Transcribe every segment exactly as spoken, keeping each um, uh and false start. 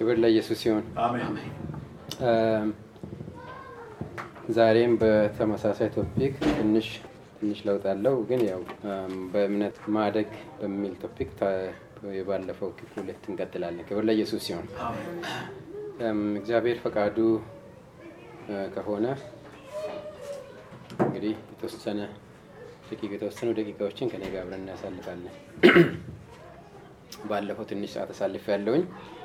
ክብር ለኢየሱስ ይሁን። አሜን። ዛሬም በተመሳሳይ ቶፒክ ትንሽ ትንሽ ለውጥ አለው፣ ግን ያው በእምነት ማደግ በሚል ቶፒክ የባለፈው ክፍል ሁለት እንቀጥላለን። ክብር ለኢየሱስ ይሁን። አሜን። እግዚአብሔር ፈቃዱ ከሆነ እንግዲህ የተወሰነ ደቂቃ የተወሰኑ ደቂቃዎችን ከኔ ጋር አብረን እናሳልፋለን። ባለፈው ትንሽ ሰዓት አሳልፌያለሁኝ።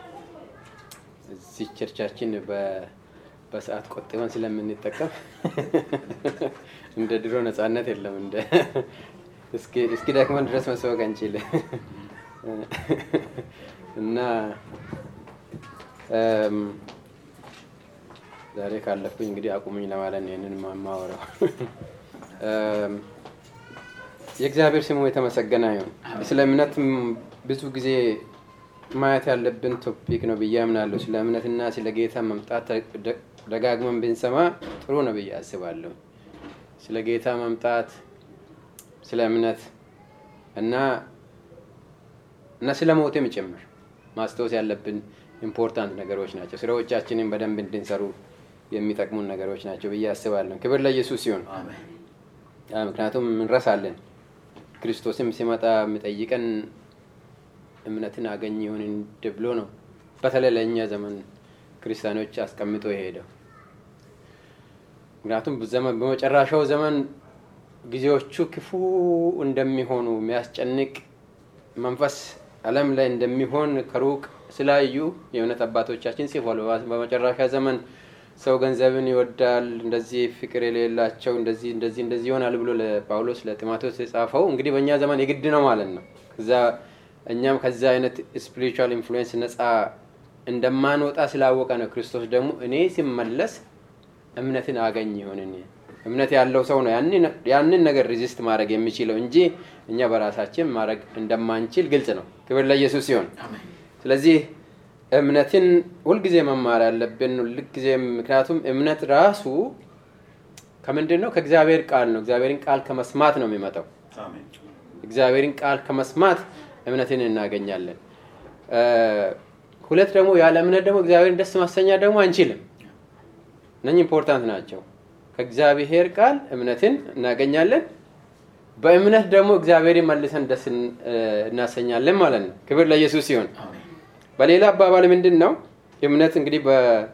እዚህ ቸርቻችን በ በሰዓት ቆጥበን ስለምንጠቀም እንደ ድሮ ነፃነት የለም። እንደ እስኪ እስኪ ደክመን ድረስ መስዋዕት አንችል እና እም ዛሬ ካለፍኩኝ እንግዲህ አቁሙኝ ለማለት ነው ይሄንን ማማወራው። እም የእግዚአብሔር ስሙ የተመሰገነ ይሁን። ስለ እምነት ብዙ ጊዜ ማየት ያለብን ቶፒክ ነው ብዬ አምናለሁ። ስለ እምነትና ስለ ጌታ መምጣት ደጋግመን ብንሰማ ጥሩ ነው ብዬ አስባለሁ። ስለ ጌታ መምጣት፣ ስለ እምነት እና እና ስለ ሞትም ጭምር ማስተዋወስ ያለብን ኢምፖርታንት ነገሮች ናቸው። ስራዎቻችንን በደንብ እንድንሰሩ የሚጠቅሙን ነገሮች ናቸው ብዬ አስባለሁ። ክብር ለኢየሱስ ይሁን። አሜን። ምክንያቱም እንረሳለን። ክርስቶስም ሲመጣ የሚጠይቀን እምነትን አገኝ ይሁን ብሎ ነው። በተለይ ለእኛ ዘመን ክርስቲያኖች አስቀምጦ የሄደው። ምክንያቱም በዘመን በመጨረሻው ዘመን ጊዜዎቹ ክፉ እንደሚሆኑ የሚያስጨንቅ መንፈስ ዓለም ላይ እንደሚሆን ከሩቅ ስላዩ የእውነት አባቶቻችን ጽፈዋል። በመጨረሻ ዘመን ሰው ገንዘብን ይወዳል፣ እንደዚህ ፍቅር የሌላቸው እንደዚህ እንደዚህ እንደዚህ ይሆናል ብሎ ለጳውሎስ ለጢሞቴዎስ የጻፈው እንግዲህ በእኛ ዘመን የግድ ነው ማለት ነው። ከዛ እኛም ከዛ አይነት ስፒሪቹዋል ኢንፍሉዌንስ ነፃ እንደማንወጣ ስላወቀ ነው ክርስቶስ ደግሞ እኔ ሲመለስ እምነትን አገኝ ይሁን። እምነት ያለው ሰው ነው ያንን ያንን ነገር ሬዚስት ማድረግ የሚችለው እንጂ እኛ በራሳችን ማድረግ እንደማንችል ግልጽ ነው። ክብር ለኢየሱስ ይሁን። አሜን። ስለዚህ እምነትን ሁልጊዜ መማር ያለብን ሁልጊዜ፣ ምክንያቱም እምነት ራሱ ከምንድን ነው? ከእግዚአብሔር ቃል ነው። እግዚአብሔርን ቃል ከመስማት ነው የሚመጣው። አሜን። እግዚአብሔርን ቃል ከመስማት እምነትን እናገኛለን። ሁለት ደግሞ ያለ እምነት ደግሞ እግዚአብሔርን ደስ ማሰኛት ደግሞ አንችልም። እነኚህ ኢምፖርታንት ናቸው። ከእግዚአብሔር ቃል እምነትን እናገኛለን፣ በእምነት ደግሞ እግዚአብሔርን መልሰን ደስ እናሰኛለን ማለት ነው። ክብር ለኢየሱስ ይሁን። በሌላ አባባል ምንድን ነው እምነት? እንግዲህ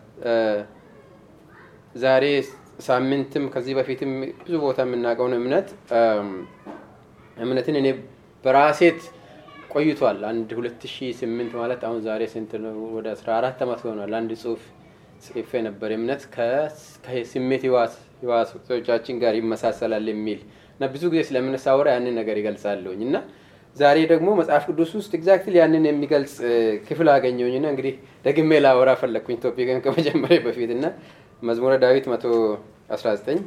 በዛሬ ሳምንትም ከዚህ በፊትም ብዙ ቦታ የምናውቀው ነው እምነት እምነትን እኔ በራሴት ቆይቷል። አንድ ሁለት ሺህ ስምንት ማለት አሁን ዛሬ ስንት ነው? ወደ አስራ አራት አመት ሆኗል። አንድ ጽሁፍ ጽፌ ነበር እምነት ከስሜት ህዋሶቻችን ጋር ይመሳሰላል የሚል እና ብዙ ጊዜ ስለእምነት ሳወራ ያንን ነገር ይገልጻለሁኝ እና ዛሬ ደግሞ መጽሐፍ ቅዱስ ውስጥ ኤግዛክትሊ ያንን የሚገልጽ ክፍል አገኘሁኝና እንግዲህ ደግሜ ላወራ ፈለኩኝ ቶፒክን ከመጀመሪያ በፊት እና መዝሙረ ዳዊት መቶ አስራ ዘጠኝ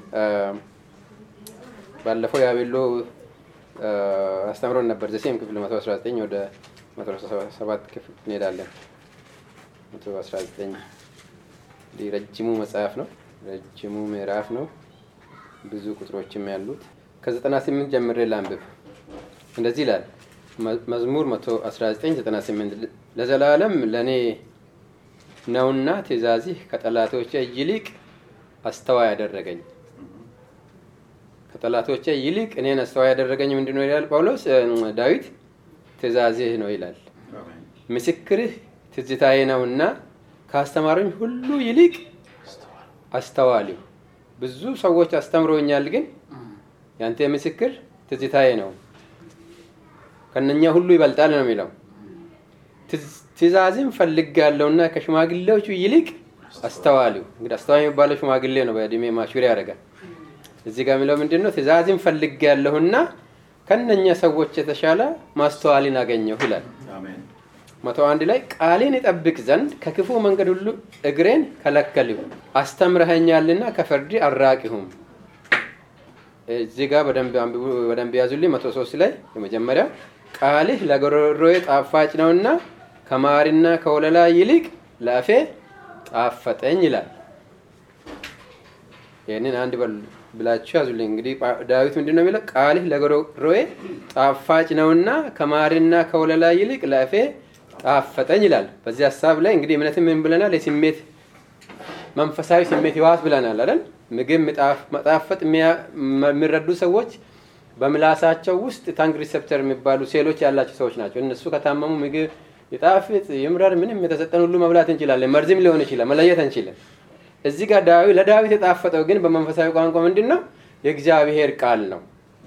ባለፈው ያቤሎ አስተምሮን ነበር። ዘሴም ክፍል መቶ አስራ ዘጠኝ ወደ መቶ አስራ ሰባት ክፍል እንሄዳለን። መቶ አስራ ዘጠኝ ረጅሙ መጽሐፍ ነው፣ ረጅሙ ምዕራፍ ነው፣ ብዙ ቁጥሮችም ያሉት። ከዘጠና ስምንት ጀምሬ ላንብብ። እንደዚህ ይላል መዝሙር መቶ አስራ ዘጠኝ ዘጠና ስምንት ለዘላለም ለኔ ነውና ትእዛዝህ ከጠላቶቼ ይልቅ አስተዋይ ያደረገኝ። ከጠላቶቼ ይልቅ እኔን አስተዋይ ያደረገኝ ምንድነው ይላል ጳውሎስ? ዳዊት ትእዛዝህ ነው ይላል። ምስክርህ ትዝታዬ ነውና ካስተማሩኝ ሁሉ ይልቅ አስተዋልሁ። ብዙ ሰዎች አስተምሮኛል፣ ግን ያንተ ምስክር ትዝታዬ ነው ከነኛ ሁሉ ይበልጣል ነው የሚለው። ትእዛዝን ፈልጋለሁና ከሽማግሌዎቹ ይልቅ አስተዋልሁ። እንግዲህ አስተዋይ የሚባለው ሽማግሌ ነው፣ በእድሜ ማቹር ያደርጋል። እዚህ ጋር የሚለው ምንድነው? ትእዛዝን ፈልጋለሁና ከነኛ ሰዎች የተሻለ ማስተዋልን አገኘሁ ይላል። አሜን። መቶ አንድ ላይ ቃሌን እጠብቅ ዘንድ ከክፉ መንገድ ሁሉ እግሬን ከለከልሁ፣ አስተምረኸኛልና ከፍርድ አልራቅሁም። እዚህ ጋር በደንብ አንብቡ፣ በደንብ ያዙልኝ። መቶ ሶስት ላይ የመጀመሪያው ቃልህ ለጉሮሮዬ ጣፋጭ ነውና ከማርና ከወለላ ይልቅ ለአፌ ጣፈጠኝ ይላል። ይሄንን አንድ ብላችሁ ያዙልኝ። እንግዲህ ዳዊት ምንድነው የሚለው? ቃልህ ለጉሮሮዬ ጣፋጭ ነውና ከማርና ከወለላ ይልቅ ለአፌ ጣፈጠኝ ይላል። በዚህ ሐሳብ ላይ እንግዲህ እምነትን ምን ብለናል? የስሜት መንፈሳዊ ስሜት ህዋስ ብለናል አይደል? ምግብ መጣፈጥ የሚረዱ ሰዎች በምላሳቸው ውስጥ ታንግ ሪሴፕተር የሚባሉ ሴሎች ያላቸው ሰዎች ናቸው። እነሱ ከታመሙ ምግብ ይጣፍጥ ይምረር ምንም የተሰጠን ሁሉ መብላት እንችላለን። መርዝም ሊሆን ይችላል፣ መለየት እንችላለን። እዚህ ጋር ዳዊት ለዳዊት የጣፈጠው ግን በመንፈሳዊ ቋንቋ ምንድነው? የእግዚአብሔር ቃል ነው።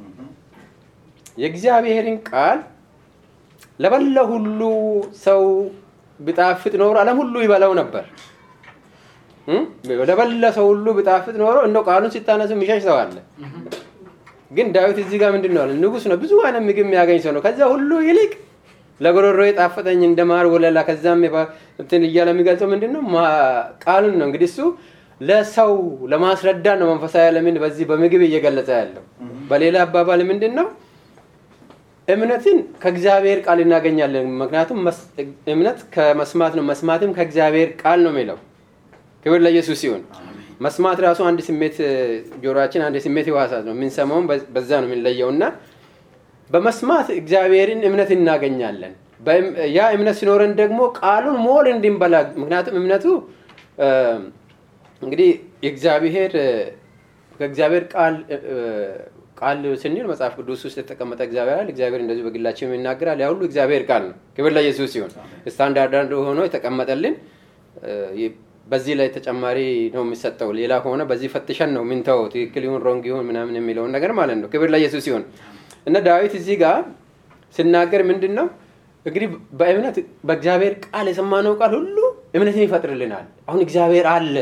የእግዚአብሔርን ቃል ለበለ ሁሉ ሰው ቢጣፍጥ ኖሮ ዓለም ሁሉ ይበላው ነበር። ለበለ ሰው ሁሉ ቢጣፍጥ ኖሮ እንደው ቃሉን ሲታነሱ የሚሸሽ ሰው አለ። ግን ዳዊት እዚህ ጋር ምንድነው አለ? ንጉስ ነው፣ ብዙ አይነት ምግብ የሚያገኝ ሰው ነው። ከዛ ሁሉ ይልቅ ለጎሮሮ የጣፈጠኝ እንደማር ወለላ ከዛም እንትን እያለ የሚገልጸው ምንድነው? ቃሉን ነው። እንግዲህ እሱ ለሰው ለማስረዳት ነው መንፈሳዊ ዓለምን በዚህ በምግብ እየገለጸ ያለው። በሌላ አባባል ምንድነው? እምነትን ከእግዚአብሔር ቃል እናገኛለን። ምክንያቱም እምነት ከመስማት ነው፣ መስማትም ከእግዚአብሔር ቃል ነው የሚለው። ክብር ለኢየሱስ ይሁን። መስማት ራሱ አንድ ስሜት ጆሮአችን አንድ ስሜት ህዋሳት ነው። የምንሰማውም በዛ ነው የምንለየውና በመስማት እግዚአብሔርን እምነት እናገኛለን። ያ እምነት ሲኖረን ደግሞ ቃሉን ሞል እንድንበላ ምክንያቱም እምነቱ እንግዲህ የእግዚአብሔር ከእግዚአብሔር ቃል ቃል ስንል መጽሐፍ ቅዱስ ውስጥ የተቀመጠ እግዚአብሔር አለ። እግዚአብሔር እንደዚህ በግላችን ይናገራል። ያ ሁሉ እግዚአብሔር ቃል ነው። ክብር ለኢየሱስ ይሁን። ስታንዳርድ ሆኖ የተቀመጠልን በዚህ ላይ ተጨማሪ ነው የሚሰጠው። ሌላ ሆነ በዚህ ፈትሸን ነው ምንተው ትክክል ይሁን ሮንግ ይሁን ምናምን የሚለውን ነገር ማለት ነው። ክብር ለኢየሱስ ይሁን። እና ዳዊት እዚህ ጋር ሲናገር ምንድነው እንግዲህ በእምነት በእግዚአብሔር ቃል የሰማነው ቃል ሁሉ እምነትን ይፈጥርልናል። አሁን እግዚአብሔር አለ።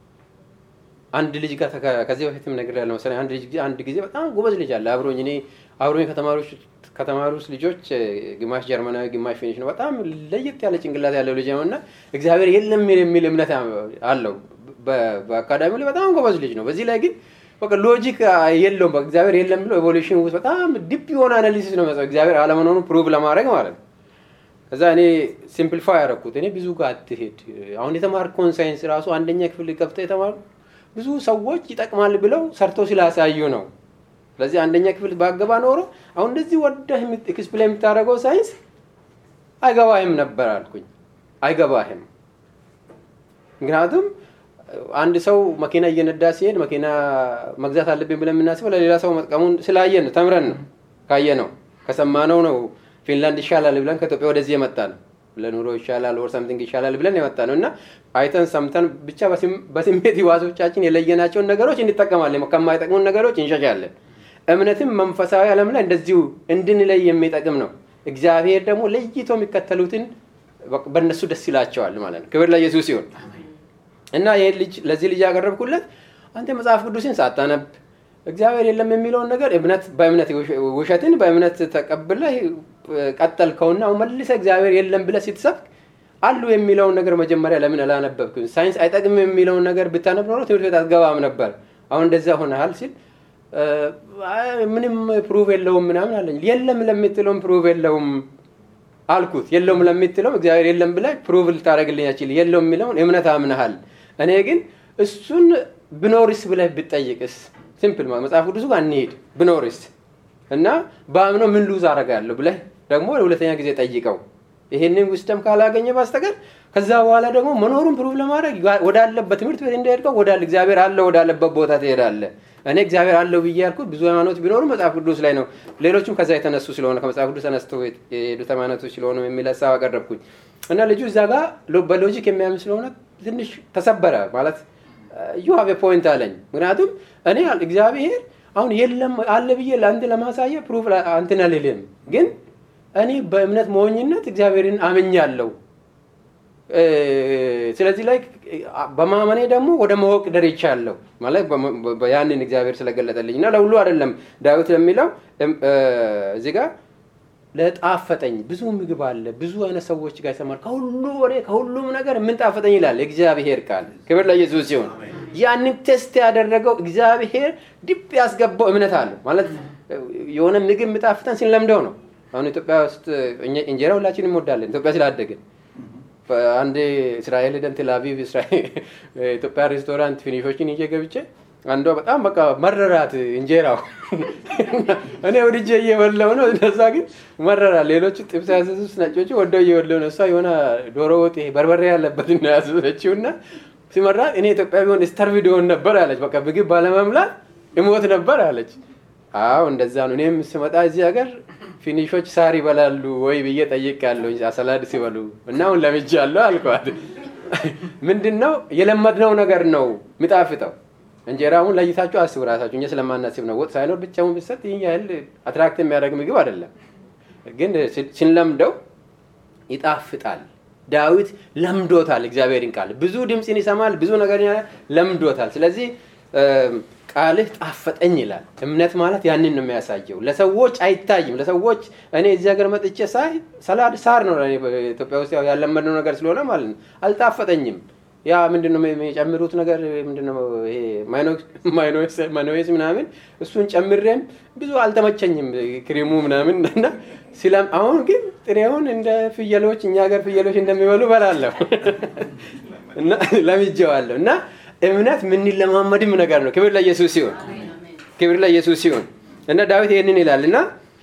አንድ ልጅ ጋር ከዚህ በፊትም ነገር ያለው መሰለኝ አንድ ልጅ አንድ ጊዜ በጣም ጎበዝ ልጅ አለ አብሮኝ እኔ አብሮኝ ከተማሪዎች ከተማሪዎች ልጆች ግማሽ ጀርመናዊ ግማሽ ፊኒሽ ነው። በጣም ለየት ያለ ጭንቅላት ያለው ልጅ ነውና እግዚአብሔር የለም የሚል እምነት አለው። በአካዳሚው ላይ በጣም ጎበዝ ልጅ ነው። በዚህ ላይ ግን በቃ ሎጂክ የለውም። በእግዚአብሔር የለም ብሎ ኤቮሉሽን ውስጥ በጣም ዲፕ የሆነ አናሊሲስ ነው የሚያደርገው እግዚአብሔር አለመኖሩን ፕሩቭ ለማድረግ ማለት ነው። ከዛ እኔ ሲምፕሊፋይ አደረኩት። እኔ ብዙ ጋር አትሄድ አሁን የተማርከውን ሳይንስ ራሱ አንደኛ ክፍል ገብተህ የተማርኩ ብዙ ሰዎች ይጠቅማል ብለው ሰርተው ስላሳዩ ነው። ስለዚህ አንደኛ ክፍል ባገባ ኖሮ አሁን እንደዚህ ወደህ ኤክስፕሌን የምታደርገው ሳይንስ አይገባህም ነበር አልኩኝ። አይገባህም። ምክንያቱም አንድ ሰው መኪና እየነዳ ሲሄድ መኪና መግዛት አለብኝ ብለን የምናስበው ለሌላ ሰው መጥቀሙን ስላየን ነው፣ ተምረን ነው፣ ካየነው ከሰማነው ነው። ፊንላንድ ይሻላል ብለን ከኢትዮጵያ ወደዚህ የመጣን ለኑሮ ይሻላል ኦር ሳምቲንግ ይሻላል ብለን የመጣነው እና አይተን ሰምተን ብቻ በስሜት ህዋሶቻችን የለየናቸውን ነገሮች እንጠቀማለን፣ ከማይጠቅሙን ነገሮች እንሸሻለን። እምነትም መንፈሳዊ ዓለም ላይ እንደዚሁ እንድንለይ የሚጠቅም ነው። እግዚአብሔር ደግሞ ለይቶ የሚከተሉትን በእነሱ ደስ ይላቸዋል ማለት ነው። ክብር ለኢየሱስ ይሁን። እና ይሄ ልጅ ለዚህ ልጅ ያቀረብኩለት አንተ መጽሐፍ ቅዱስን ሳታነብ እግዚአብሔር የለም የሚለውን ነገር እምነት በእምነት ውሸትን በእምነት ተቀብለህ ቀጠልከውና መልሰህ እግዚአብሔር የለም ብለህ ስትሰብክ አሉ የሚለውን ነገር መጀመሪያ ለምን አላነበብክም? ሳይንስ አይጠቅም የሚለውን ነገር ብታነብ ኖሮ ትምህርት ቤት አትገባም ነበር። አሁን እንደዛ ሆነሃል ሲል ምንም ፕሩቭ የለውም ምናምን አለኝ። የለም ለምትለውም ፕሩቭ የለውም አልኩት። የለውም ለምትለውም እግዚአብሔር የለም ብለህ ፕሩቭ ልታደርግልኝ አትችልም። የለውም የሚለውን እምነት አምነሃል። እኔ ግን እሱን ብኖርስ ብለህ ብትጠይቅስ ሲምፕል መጽሐፍ ቅዱስ ጋር እንሂድ ብኖርስ እና ባምኖ ምን ሉዝ አደርጋለሁ ብለህ ደግሞ ለሁለተኛ ጊዜ ጠይቀው። ይሄንን ውስጥም ካላገኘ በስተቀር ከዛ በኋላ ደግሞ መኖሩን ፕሩቭ ለማድረግ ወዳለበት ትምህርት ቤት እንደሄድከው ወዳለ እግዚአብሔር አለ ወዳለበት ቦታ ትሄዳለህ። እኔ እግዚአብሔር አለው ብዬ ያልኩት ብዙ ሃይማኖት ቢኖሩ መጽሐፍ ቅዱስ ላይ ነው። ሌሎችም ከዛ የተነሱ ስለሆነ ከመጽሐፍ ቅዱስ ተነስተው የሄዱ ሃይማኖቶች ስለሆነ የሚል ሐሳብ አቀረብኩኝ እና ልጁ እዛ ጋር በሎጂክ የሚያምን ስለሆነ ትንሽ ተሰበረ። ማለት you have a point አለኝ። ምክንያቱም እኔ እግዚአብሔር አሁን የለም አለ ብዬ ለአንተ ለማሳየት ፕሩፍ አንተን አልልም፣ ግን እኔ በእምነት ሞኝነት እግዚአብሔርን አምኛለሁ። ስለዚህ ላይ በማመኔ ደግሞ ወደ ማወቅ ደርቻለሁ ማለት ያንን እግዚአብሔር ስለገለጠልኝና ለሁሉ አይደለም ዳዊት የሚለው እዚህ ጋር ለጣፈጠኝ ብዙ ምግብ አለ ብዙ አይነት ሰዎች ጋር ተማር ከሁሉ ወሬ ከሁሉም ነገር ምን ጣፈጠኝ ይላል እግዚአብሔር ቃል። ክብር ለኢየሱስ ይሁን። ያንን ቴስት ያደረገው እግዚአብሔር ዲፕ ያስገባው እምነት አለ ማለት የሆነ ምግብ ምጣፍጠን ሲንለምደው ነው። አሁን ኢትዮጵያ ውስጥ እንጀራ ሁላችንም እንወዳለን ኢትዮጵያ ስላደግን። አንድ እስራኤል ደን ቴል አቪቭ እስራኤል ኢትዮጵያ ሬስቶራንት ፊኒሾችን ይዤ ገብቼ አንዷ በጣም በቃ መረራት እንጀራው እኔ ወድጄ እየበላሁ ነው እንደዛ ግን መረራት ሌሎቹ ጥብስ ያዘዙት ነጮቹ ወደው እየበላሁ ነው እሷ የሆነ ዶሮ ወጥ በርበሬ ያለበት ነው ያዘዘችውና ሲመራት እኔ ኢትዮጵያ ቢሆን ስተርቪድ ሆን ነበር አለች በቃ ምግብ ባለመብላት እሞት ነበር አለች አዎ እንደዛ ነው እኔም ስመጣ እዚህ ሀገር ፊኒሾች ሳር ይበላሉ ወይ ብዬ ጠይቄያለሁ ሰላድ ሲበሉ እና አሁን ለምጃለሁ አልኳት ምንድነው የለመድነው ነገር ነው ሚጣፍጠው እንጀራውን ለይታችሁ አስቡ ራሳችሁ እኛ ስለማናስብ ነው ወጥ ሳይኖር ብቻውን ቢሰጥ ይያል አትራክት የሚያደርግ ምግብ አይደለም ግን ሲንለምደው ይጣፍጣል ዳዊት ለምዶታል እግዚአብሔርን ቃል ብዙ ድምጽን ይሰማል ብዙ ነገር ለምዶታል ስለዚህ ቃልህ ጣፈጠኝ ይላል እምነት ማለት ያንን ነው የሚያሳየው ለሰዎች አይታይም ለሰዎች እኔ እዚህ ሀገር መጥቼ ሳይ ሰላድ ሳር ነው እኔ ኢትዮጵያ ውስጥ ያው ያለመድነው ነገር ስለሆነ ማለት ነው አልጣፈጠኝም ያ ምንድነው የሚጨምሩት ነገር ምንድነው ይሄ ማይኖክስ ማይኖክስ ማይኖይስ ምናምን እሱን ጨምሬም ብዙ አልተመቸኝም ክሬሙ ምናምን እና ሲለም አሁን ግን ጥሬውን እንደ ፍየሎች እኛ ሀገር ፍየሎች እንደሚበሉ በላለሁ እና ለምጄዋለሁ እና እምነት ምን ለማመድም ነገር ነው ክብር ለኢየሱስ ይሁን ክብር ለኢየሱስ ይሁን እና ዳዊት ይሄንን ይላልና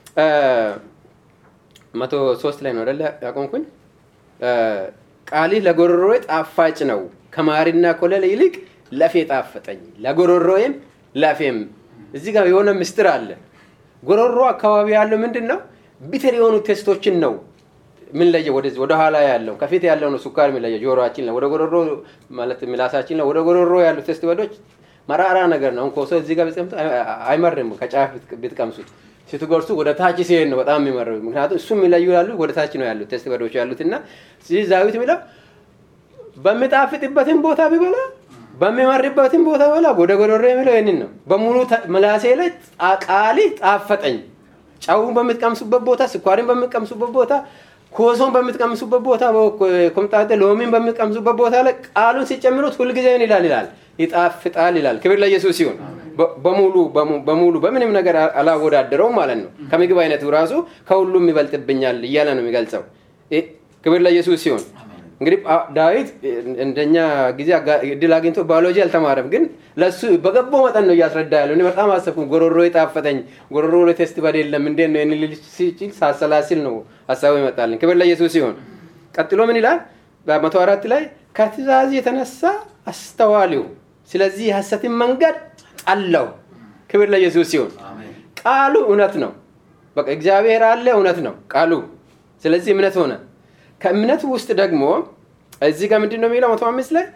መቶ ሶስት ላይ ነው አይደል ያቆምኩኝ ቃልህ ለጎሮሮዬ ጣፋጭ ነው ከማርና ኮለል ይልቅ ለፌ ጣፈጠኝ ለጎሮሮዬም ለፌም እዚህ ጋር የሆነ ምስጢር አለ ጎሮሮ አካባቢ ያለው ምንድነው ቢተር የሆኑ ቴስቶችን ነው ምን ለየ ወደዚህ ወደ ኋላ ያለው ከፊት ያለው ነው ሱካር ምን ለየ ጆሮአችን ነው ወደ ጎሮሮ ማለት ምላሳችን ነው ወደ ጎሮሮ ያለው ቴስት ወዶች መራራ ነገር ነው እንኮ ሰው እዚህ ጋር በጽምት አይመርም ከጫፍ ብትቀምሱት ሲትጎርሱ ወደ ታች ሲሄድ ነው በጣም የሚመረው ምክንያቱም እሱ የሚለዩ ያሉ ወደ ታች ነው ያሉት ቴስት ወዶች ያሉትና ስለዚህ ዳዊት የሚለው በሚጣፍጥበትም ቦታ ቢበላ በሚመርበትም ቦታ በላ ወደ ጎሮሮ የሚለው ይሄንን ነው በሙሉ ምላሴ ላይ ቃሊ ጣፈጠኝ ጫውን በሚቀምሱበት ቦታ ስኳርን በሚቀምሱበት ቦታ ኮሶን በሚቀምሱበት ቦታ ኮምጣጤ ሎሚን በሚቀምሱበት ቦታ ላይ ቃሉን ሲጨምሩት ሁሉ ጊዜ ይላል ይላል ይጣፍጣል ይላል ክብር ለኢየሱስ ይሁን በሙሉ በሙሉ በምንም ነገር አላወዳደረው ማለት ነው ከምግብ አይነቱ ራሱ ከሁሉም ይበልጥብኛል ይያለ ነው የሚገልጸው ክብር ለኢየሱስ ይሁን እንግዲህ ዳዊት እንደኛ ጊዜ እድል አግኝቶ ባዮሎጂ አልተማረም ግን ለሱ በገባው መጠን ነው ያስረዳ ያለው እኔ በጣም አሰብኩ ጎሮሮ ይጣፈጠኝ ጎሮሮ ለቴስት በደለም እንዴት ነው እንልል ሲል ሳሰላስል ነው ሐሳቡ ይመጣልን ክብር ለኢየሱስ ይሁን ቀጥሎ ምን ይላል በመቶ አራት ላይ ከትእዛዝ የተነሳ አስተዋልው ስለዚህ ሐሰትን መንገድ አለው ክብር ለኢየሱስ ይሁን ቃሉ እውነት ነው በቃ እግዚአብሔር አለ እውነት ነው ቃሉ ስለዚህ እምነት ሆነ ከእምነት ውስጥ ደግሞ እዚህ ጋር ምንድነው የሚለው መቶ አምስት ላይ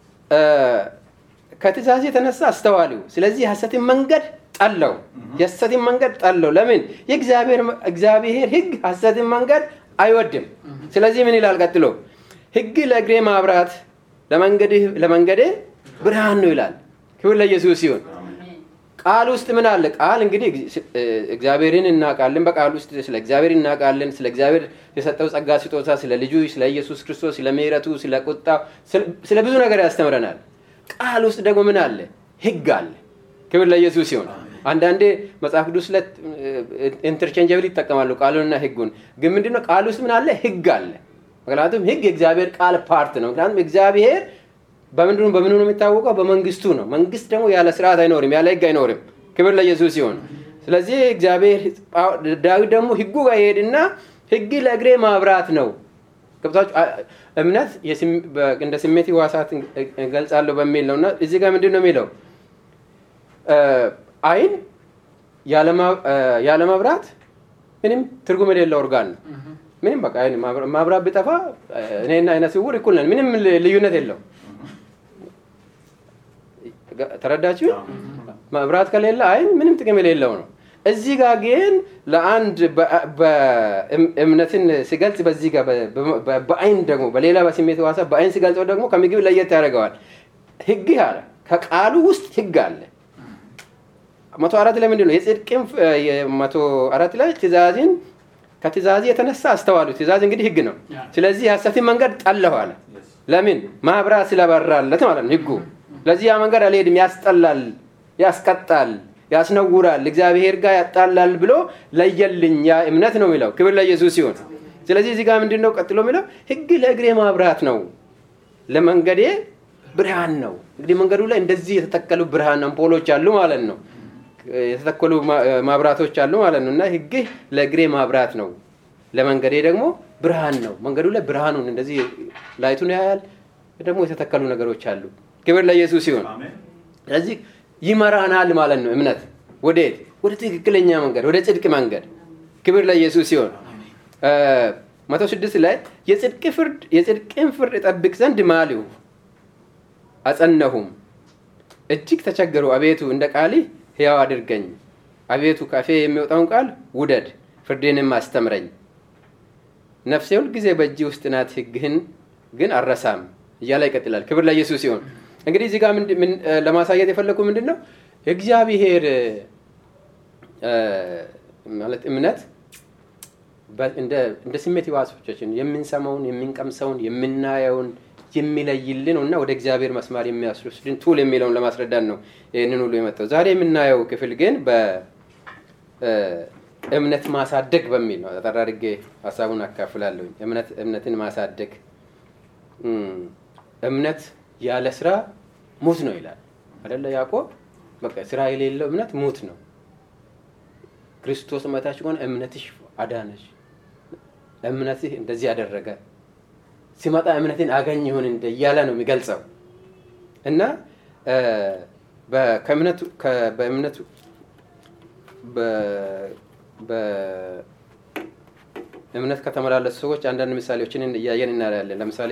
ከትእዛዝ የተነሳ አስተዋልው ስለዚህ ሐሰትን መንገድ ጠላው የሐሰትን መንገድ ጠላው ለምን የእግዚአብሔር እግዚአብሔር ሕግ ሐሰትን መንገድ አይወድም ስለዚህ ምን ይላል ቀጥሎ ሕግ ለእግሬ ማብራት ለመንገድ ለመንገዴ ብርሃን ነው ይላል ክብር ለኢየሱስ ይሁን ቃል ውስጥ ምን አለ ቃል እንግዲህ እግዚአብሔርን እናውቃለን በቃል ውስጥ ስለ እግዚአብሔር እናውቃለን ስለ እግዚአብሔር የሰጠው ጸጋ ስጦታ ስለ ልጁ ስለ ኢየሱስ ክርስቶስ ስለ ምህረቱ ስለ ቁጣው ስለ ብዙ ነገር ያስተምረናል ቃል ውስጥ ደግሞ ምን አለ ሕግ አለ ክብር ለኢየሱስ ይሁን አንዳንዴ መጽሐፍ ቅዱስ ላይ ኢንተርቼንጀብል ይጠቀማሉ ቃሉንና ሕጉን ግን ምንድነው ቃል ውስጥ ምን አለ ሕግ አለ ምክንያቱም ሕግ የእግዚአብሔር ቃል ፓርት ነው ምክንያቱም እግዚአብሔር በመንዱን በመኑ ነው የሚታወቀው በመንግስቱ ነው መንግስት ደግሞ ያለ ስርዓት አይኖርም ያለ ሕግ አይኖርም ክብር ለኢየሱስ ይሁን ስለዚህ እግዚአብሔር ዳዊት ደግሞ ሕጉ ጋር ይሄድና ሕግ ለእግሬ ማብራት ነው ከብታች እምነት እንደ ስሜት ዋሳት ገልጻለሁ በሚል ነውና እዚህ ጋር ምንድነው የሚለው አይን ያለ ማብራት ምንም ትርጉም የሌለው ኦርጋን ነው ምንም በቃ አይን ማብራት ቢጠፋ እኔና አይነ ስውር እኩል ነን ምንም ልዩነት የለው ተረዳችሁ ማብራት ከሌለ አይን ምንም ጥቅም የሌለው ነው እዚህ ጋር ግን ለአንድ በእምነትን ሲገልጽ በዚህ ጋር በአይን ደግሞ በሌላ በስሜት ዋሳ በአይን ሲገልጸው ደግሞ ከምግብ ለየት ያደርገዋል ሕግ አለ ከቃሉ ውስጥ ሕግ አለ መቶ አራት ላይ ምንድነው የጽድቅም መቶ አራት ላይ ትእዛዝን ከትእዛዝ የተነሳ አስተዋሉ ትእዛዝ እንግዲህ ሕግ ነው ስለዚህ ሐሰትን መንገድ ጠላሁ አለ ለምን ማብራት ስለበራለት ማለት ነው ሕጉ ለዚህ ያ መንገድ አልሄድም ያስጠላል ያስቀጣል ያስነውራል እግዚአብሔር ጋር ያጣላል ብሎ ለየልኝ ያ እምነት ነው የሚለው ክብር ለኢየሱስ ይሁን ስለዚህ እዚህ ጋር ምንድነው ቀጥሎ የሚለው ሕግ ለእግሬ ማብራት ነው ለመንገዴ ብርሃን ነው። እንግዲህ መንገዱ ላይ እንደዚህ የተተከሉ ብርሃን አምፖሎች አሉ ማለት ነው። የተተከሉ ማብራቶች አሉ ማለት ነው። እና ህግህ ለእግሬ ማብራት ነው፣ ለመንገዴ ደግሞ ብርሃን ነው። መንገዱ ላይ ብርሃኑን እንደዚህ ላይቱን ያያል። ደግሞ የተተከሉ ነገሮች አሉ። ክብር ለኢየሱስ ይሁን። ስለዚህ ይመራናል ማለት ነው። እምነት ወዴት? ወደ ትክክለኛ መንገድ፣ ወደ ጽድቅ መንገድ። ክብር ለኢየሱስ ይሁን። መቶ ስድስት ላይ የጽድቅ ፍርድ የጽድቅን ፍርድ እጠብቅ ዘንድ ማልሁ አጸነሁም፣ እጅግ ተቸገሩ። አቤቱ እንደ ቃልህ ሕያው አድርገኝ። አቤቱ ካፌ የሚወጣውን ቃል ውደድ፣ ፍርድህንም አስተምረኝ። ነፍሴ ሁል ጊዜ በእጅ ውስጥ ናት፣ ሕግህን ግን አልረሳም እያለ ይቀጥላል። ክብር ለኢየሱስ ይሁን። እንግዲህ እዚህ ጋር ምን ለማሳየት የፈለኩ ምንድን ነው? እግዚአብሔር ማለት እምነት እንደ እንደ ስሜት ሕዋሶቻችን የምንሰማውን፣ የምንቀምሰውን፣ የምናየውን የሚለይልን እና ወደ እግዚአብሔር መስማር የሚያስወስድን ቱል የሚለውን ለማስረዳት ነው ይህንን ሁሉ የመጣው። ዛሬ የምናየው ክፍል ግን በእምነት ማሳደግ በሚል ነው። አጠር አድርጌ ሀሳቡን አካፍላለሁ። እምነት እምነትን ማሳደግ። እምነት ያለ ስራ ሙት ነው ይላል አይደለ ያዕቆብ? በቃ ስራ የሌለው እምነት ሙት ነው። ክርስቶስ መታች ሆነ እምነትሽ አዳነሽ፣ እምነትህ እንደዚህ ያደረገ ሲመጣ እምነትን አገኝ ይሁን እንደ እያለ ነው የሚገልጸው። እና በእምነቱ በእምነቱ በእምነት ከተመላለሱ ሰዎች አንዳንድ ምሳሌዎችን እያየን እናያለን። ለምሳሌ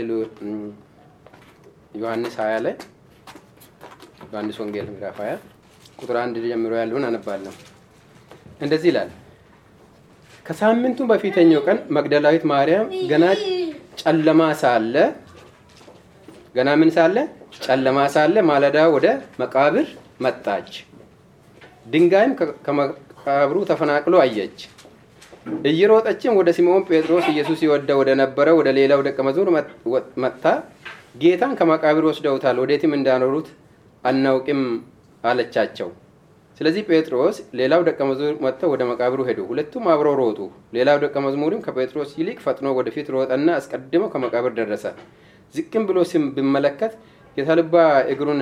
ዮሐንስ ሀያ ላይ ዮሐንስ ወንጌል ምዕራፍ ሀያ ቁጥር አንድ ጀምሮ ያለውን አነባለሁ። እንደዚህ ይላል። ከሳምንቱ በፊተኛው ቀን መግደላዊት ማርያም ገና ጨለማ ሳለ ገና ምን ሳለ ጨለማ ሳለ ማለዳ ወደ መቃብር መጣች። ድንጋይም ከመቃብሩ ተፈናቅሎ አየች። እየሮጠችም ወደ ሲሞን ጴጥሮስ ኢየሱስ ይወደው ወደ ነበረው ወደ ሌላው ደቀ መዝሙር መጥታ ጌታን ከመቃብር ወስደውታል፣ ወዴትም እንዳኖሩት አናውቅም አለቻቸው። ስለዚህ ጴጥሮስ ሌላው ደቀ መዝሙር መጥተው ወደ መቃብሩ ሄዱ። ሁለቱም አብረው ሮጡ። ሌላው ደቀ መዝሙርም ከጴጥሮስ ይልቅ ፈጥኖ ወደፊት ሮጠና አስቀድሞ ከመቃብር ደረሰ። ዝቅም ብሎ ሲም ቢመለከት የተልባ እግሩን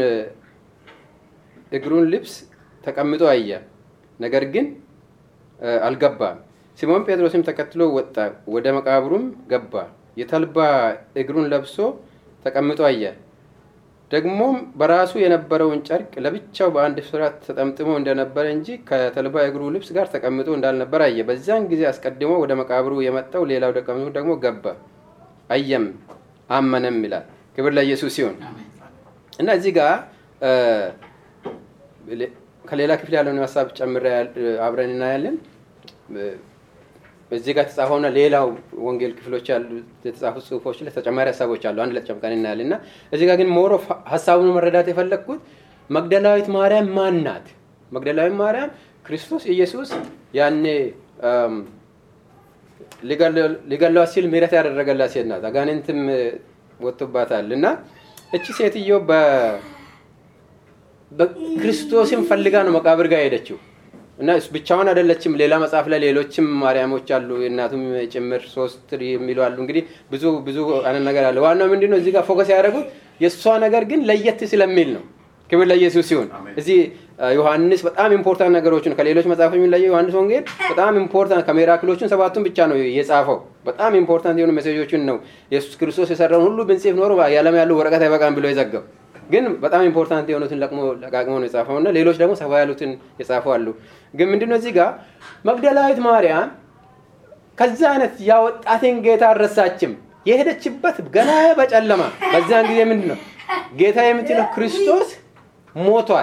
እግሩን ልብስ ተቀምጦ አየ፣ ነገር ግን አልገባም። ሲሞን ጴጥሮስም ተከትሎ ወጣ፣ ወደ መቃብሩም ገባ። የተልባ እግሩን ለብሶ ተቀምጦ አየ። ደግሞም በራሱ የነበረውን ጨርቅ ለብቻው በአንድ ስፍራ ተጠምጥሞ እንደነበረ እንጂ ከተልባ እግሩ ልብስ ጋር ተቀምጦ እንዳልነበረ አየ። በዚያን ጊዜ አስቀድሞ ወደ መቃብሩ የመጣው ሌላው ደቀ መዝሙር ደግሞ ገባ፣ አየም፣ አመነም ይላል። ክብር ለኢየሱስ ይሁን። እና እዚህ ጋር ከሌላ ክፍል ያለውን ሀሳብ ጨምሬ አብረን እናያለን። እዚህ ጋር ተጻፈውና ሌላው ወንጌል ክፍሎች ያሉ የተጻፉ ጽሁፎች ላይ ተጨማሪ ሀሳቦች አሉ። አንድ ላይ ተጨምቀን እናያለንና እዚህ ጋር ግን ሞር ኦፍ ሀሳቡን መረዳት የፈለኩት መግደላዊት ማርያም ማን ናት? መግደላዊት ማርያም ክርስቶስ ኢየሱስ ያኔ ሊገሏት ሲል ምህረት ያደረገላት ሴት ናት። አጋንንትም ወጥቶባታል። እና እቺ ሴትዮ በ በክርስቶስን ፈልጋ ነው መቃብር ጋር ሄደችው። እና ብቻዋን አይደለችም። ሌላ መጽሐፍ ላይ ሌሎችም ማርያሞች አሉ፣ እናቱም ጭምር ሶስት የሚሉ አሉ። እንግዲህ ብዙ ብዙ አይነት ነገር አለ። ዋናው ምንድነው እዚህ ጋር ፎከስ ያደረጉት የሷ ነገር ግን ለየት ስለሚል ነው። ክብር ለኢየሱስ ይሁን። እዚህ ዮሐንስ በጣም ኢምፖርታንት ነገሮችን ከሌሎች መጽሐፎች የሚለየው ዮሐንስ ወንጌል በጣም ኢምፖርታንት ከሚራክሎችን ሰባቱን ብቻ ነው የጻፈው። በጣም ኢምፖርታንት የሆኑ ሜሴጆችን ነው ኢየሱስ ክርስቶስ የሰራውን ሁሉ ብንጽፍ ኖሮ ያለም ያለው ወረቀት አይበቃም ብሎ የዘጋው። ግን በጣም ኢምፖርታንት የሆኑትን ለቅሞ ለቃቅሞ ነው የጻፈውና ሌሎች ደግሞ ሰፋ ያሉትን የጻፈው አሉ። ግን ምንድነው እዚህ ጋር መግደላዊት ማርያም ከዛ አይነት ያወጣትን ጌታ አልረሳችም። የሄደችበት ገና በጨለማ በዛን ጊዜ ምንድነው ጌታ የምትለው ክርስቶስ ሞቷል።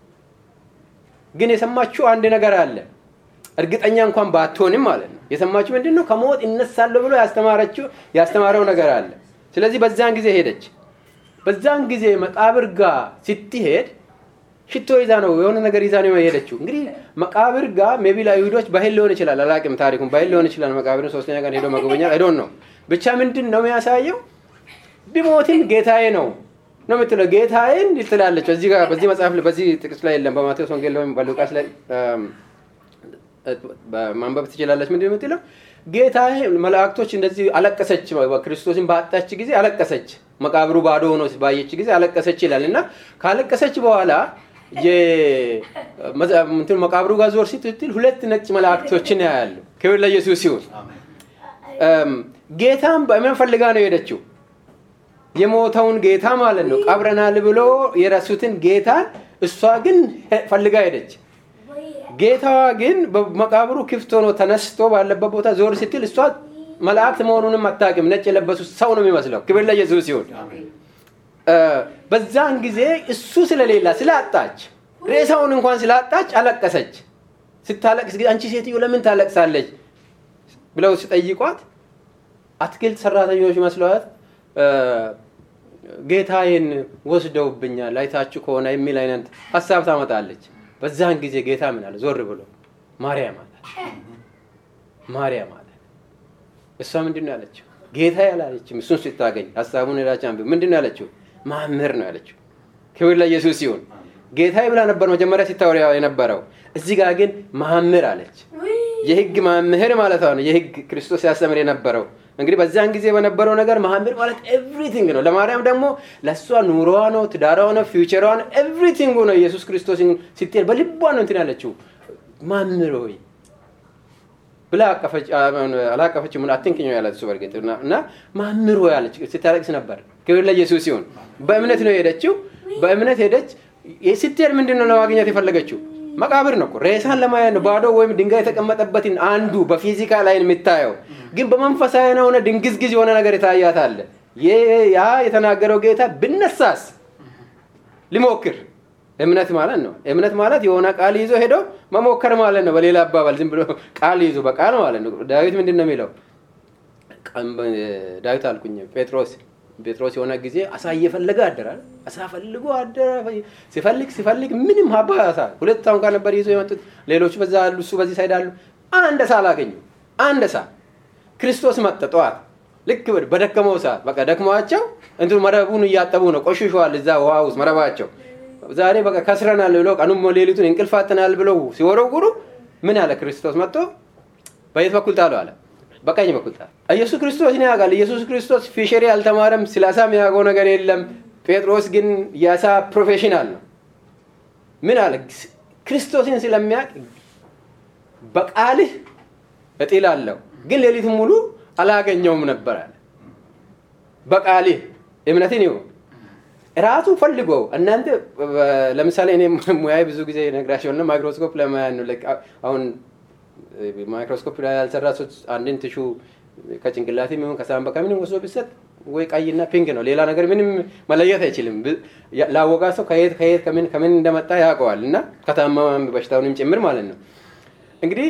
ግን የሰማችው አንድ ነገር አለ። እርግጠኛ እንኳን ባትሆንም ማለት ነው የሰማችው ምንድነው ከሞት ይነሳል ብሎ ያስተማረችው ያስተማረው ነገር አለ። ስለዚህ በዛን ጊዜ ሄደች። በዛን ጊዜ መቃብር ጋር ስትሄድ ሽቶ ይዛ ነው የሆነ ነገር ይዛ ነው የሄደችው። እንግዲህ መቃብር ጋር ሜቢ ለይሁዶች ባህል ሊሆን ይችላል፣ አላውቅም ታሪኩን። ባህል ሊሆን ይችላል መቃብርን ሶስተኛ ቀን ሄዶ መጎብኘት አይ ዶንት ኖ። ብቻ ምንድነው የሚያሳየው ቢሞትም ጌታዬ ነው ነው የምትለው። ጌታዬን ትላለች። እዚህ ጋር በዚህ መጽሐፍ በዚህ ጥቅስ ላይ የለም። በማቴዎስ ወንጌል ላይ በሉቃስ ላይ በማንበብ ትችላለች። ምንድነው የምትለው? ጌታዬ መላእክቶች እንደዚህ አለቀሰች፣ ክርስቶስን ባጣች ጊዜ አለቀሰች። መቃብሩ ባዶ ሆኖ ባየች ጊዜ አለቀሰች ይላልና ካለቀሰች በኋላ እንትን መቃብሩ ጋር ዞር ስትል ሁለት ነጭ መላእክቶችን ያያሉ። ክብር ለኢየሱስ ይሁን። ጌታም በእምን ፈልጋ ነው የሄደችው? የሞተውን ጌታ ማለት ነው። ቀብረናል ብሎ የረሱትን ጌታ እሷ ግን ፈልጋ ሄደች። ጌታዋ ግን በመቃብሩ ክፍት ሆኖ ተነስቶ ባለበት ቦታ ዞር ስትል እሷ መላእክት መሆኑንም አታውቅም። ነጭ የለበሱ ሰው ነው የሚመስለው። ክብር ለኢየሱስ ይሁን። በዛን ጊዜ እሱ ስለሌላ ስላጣች ሬሳውን እንኳን ስላጣች አለቀሰች። ስታለቅስ ግን አንቺ ሴትዮ ለምን ታለቅሳለች ብለው ሲጠይቋት አትክልት ሰራተኞች መስሏት ጌታዬን ወስደውብኛል አይታችሁ ከሆነ የሚል አይነት ሐሳብ ታመጣለች። በዛን ጊዜ ጌታ ምን አለ? ዞር ብሎ ማርያም አለ። ማርያም አለ። እሷ ምንድነው ያለችው? ጌታ ያላለችም እሱን ስታገኝ ሐሳቡን ሄዳች አንብ ምንድነው ያለችው? መምህር ነው ያለችው። ክብር ለኢየሱስ ይሁን። ጌታ ይብላ ነበር መጀመሪያ ሲታወራ የነበረው። እዚህ ጋር ግን መምህር አለች። የሕግ መምህር ማለት ነው። የሕግ ክርስቶስ ያስተምር የነበረው እንግዲህ በዛን ጊዜ በነበረው ነገር መምህር ማለት ኤቭሪቲንግ ነው። ለማርያም ደግሞ ለሷ ኑሮዋ ነው፣ ትዳሯ ነው፣ ፊውቸሯ ነው፣ ኤቭሪቲንግ ነው። ኢየሱስ ክርስቶስን ስትል በልቧ ነው እንትን ያለችው መምህር ሆይ ብላ አቀፈች። አላቀፈች ምን አትንክኝ ነው ያለችው በርግጥና እና መምህር ሆይ አለች። ስታለቅስ ነበር። ክብር ለኢየሱስ ይሁን። በእምነት ነው የሄደችው። በእምነት ሄደች። ስትሄድ ምንድነው ለማግኘት የፈለገችው? መቃብር ነው እኮ ሬሳን ለማየት ነው። ባዶ ወይም ድንጋይ የተቀመጠበትን አንዱ በፊዚካል አይን የምታየው ግን በመንፈሳዊ ነው ሆነ ድንግዝግዝ የሆነ ነገር የታያት አለ። ያ የተናገረው ጌታ ብነሳስ ሊሞክር እምነት ማለት ነው። እምነት ማለት የሆነ ቃል ይዞ ሄዶ መሞከር ማለት ነው። በሌላ አባባል ዝም ብሎ ቃል ይዞ በቃል ማለት ነው። ዳዊት ምንድነው የሚለው? ዳዊት አልኩኝ ጴጥሮስ ጴጥሮስ የሆነ ጊዜ አሳ እየፈለገ አደረ። አሳ ፈልጎ አደረ። ሲፈልግ ሲፈልግ ምንም ሀባ አሳ ሁለት ታንኳ ነበር ይዞ የመጡት። ሌሎቹ በዛ አሉ፣ እሱ በዚህ ሳይድ አሉ። አንድ አሳ አላገኙ። አንድ አሳ ክርስቶስ መጣ ጠዋት ልክ በደከመው ሰዓት በቃ ደክሟቸው እንቱ መረቡን እያጠቡ ነው። ቆሽሿል እዛ ውሃ ውስጥ መረባቸው። ዛሬ በቃ ከስረናል ብለው ቀኑን ሌሊቱን እንቅልፋተናል ብለው ሲወረውሩ ምን አለ ክርስቶስ መጥቶ በየት በኩል ጣሉ አለ? በቀኝ በኩል ጣሉ። ኢየሱስ ክርስቶስን ያውቃል። ኢየሱስ ክርስቶስ ፊሸሪ አልተማረም። ስለአሳ የሚያውቀው ነገር የለም። ጴጥሮስ ግን የአሳ ፕሮፌሽናል ነው። ምን አለ? ክርስቶስን ስለሚያውቅ በቃልህ እጥላለሁ ግን ሌሊቱን ሙሉ አላገኘውም ነበር አለ። በቃልህ እምነትን ይሁን ራሱ ፈልጎ እናንተ ለምሳሌ እኔ ሙያዬ ብዙ ጊዜ ነግራቸውና ማይክሮስኮፕ ለማያን ነው። ለካ አሁን ማይክሮስኮፕ ላይ ያልሰራው አንድን ቲሹ ከጭንቅላት የሚሆን ከሳምባ ከምንም ወስዶ ቢሰጥ ወይ ቀይና ፒንክ ነው። ሌላ ነገር ምንም መለየት አይችልም። ላወቃ ሰው ከየት ከየት ከምን ከምን እንደመጣ ያውቀዋል እና ከታመመም በሽታውንም ጭምር ማለት ነው። እንግዲህ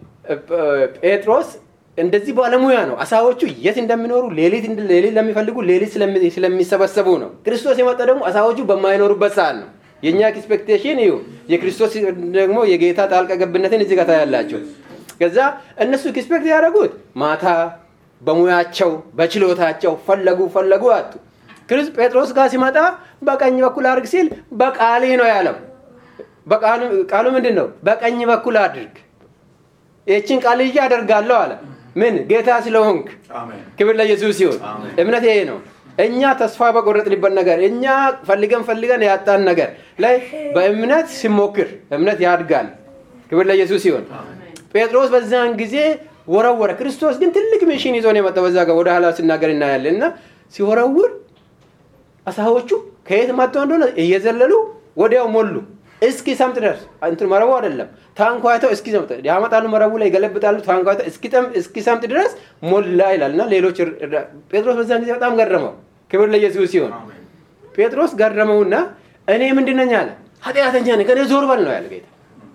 ጴጥሮስ እንደዚህ ባለሙያ ነው። አሳዎቹ የት እንደሚኖሩ ሌሊት እንደ ሌሊት ለሚፈልጉ ሌሊት ስለሚሰበሰቡ ነው። ክርስቶስ የመጣ ደግሞ አሳዎቹ በማይኖሩበት ሰዓት ነው። የኛ ኤክስፔክቴሽን እዩ። የክርስቶስ ደግሞ የጌታ ጣልቃ ገብነትን እዚህ ጋር ታያላችሁ። ከዛ እነሱ ኤክስፔክት ያደረጉት ማታ በሙያቸው በችሎታቸው ፈለጉ ፈለጉ አጡ። ክርስቶስ ጴጥሮስ ጋር ሲመጣ በቀኝ በኩል አድርግ ሲል በቃሌ ነው ያለው። በቃሉ ቃሉ ምንድነው? በቀኝ በኩል አድርግ እቺን ቃል ይዤ አደርጋለሁ አለ። ምን ጌታ ስለሆንክ አሜን። ክብር ለኢየሱስ ይሁን። እምነት ይሄ ነው። እኛ ተስፋ በቆረጥንበት ነገር እኛ ፈልገን ፈልገን ያጣን ነገር ላይ በእምነት ሲሞክር እምነት ያድጋል። ክብር ለኢየሱስ ይሁን። ጴጥሮስ በዛን ጊዜ ወረወረ። ክርስቶስ ግን ትልቅ ሚሽን ይዞ ነው የመጣው። በዛ ጋር ወደ ኋላ ሲናገር እናያለንና ሲወረውር አሳዎቹ ከየት መጥተው እንደሆነ እየዘለሉ ወዲያው ሞሉ። እስኪ ሰምጥ ድረስ እንትን መረቡ አይደለም ታንኳይተው እስኪ ሰምጥ ያመጣሉ። መረቡ ላይ ገለብጣሉ። ታንኳይተው እስኪ ተም እስኪ ሰምጥ ድረስ ሞላ ይላልና ሌሎች ጴጥሮስ በዛን ጊዜ በጣም ገረመው። ክብር ለኢየሱስ ይሁን። ጴጥሮስ ገረመውና እኔ ምንድነኛ አለ? ኃጢአተኛ ነኝ ከኔ ዞር በል ነው ያለ ጌታ።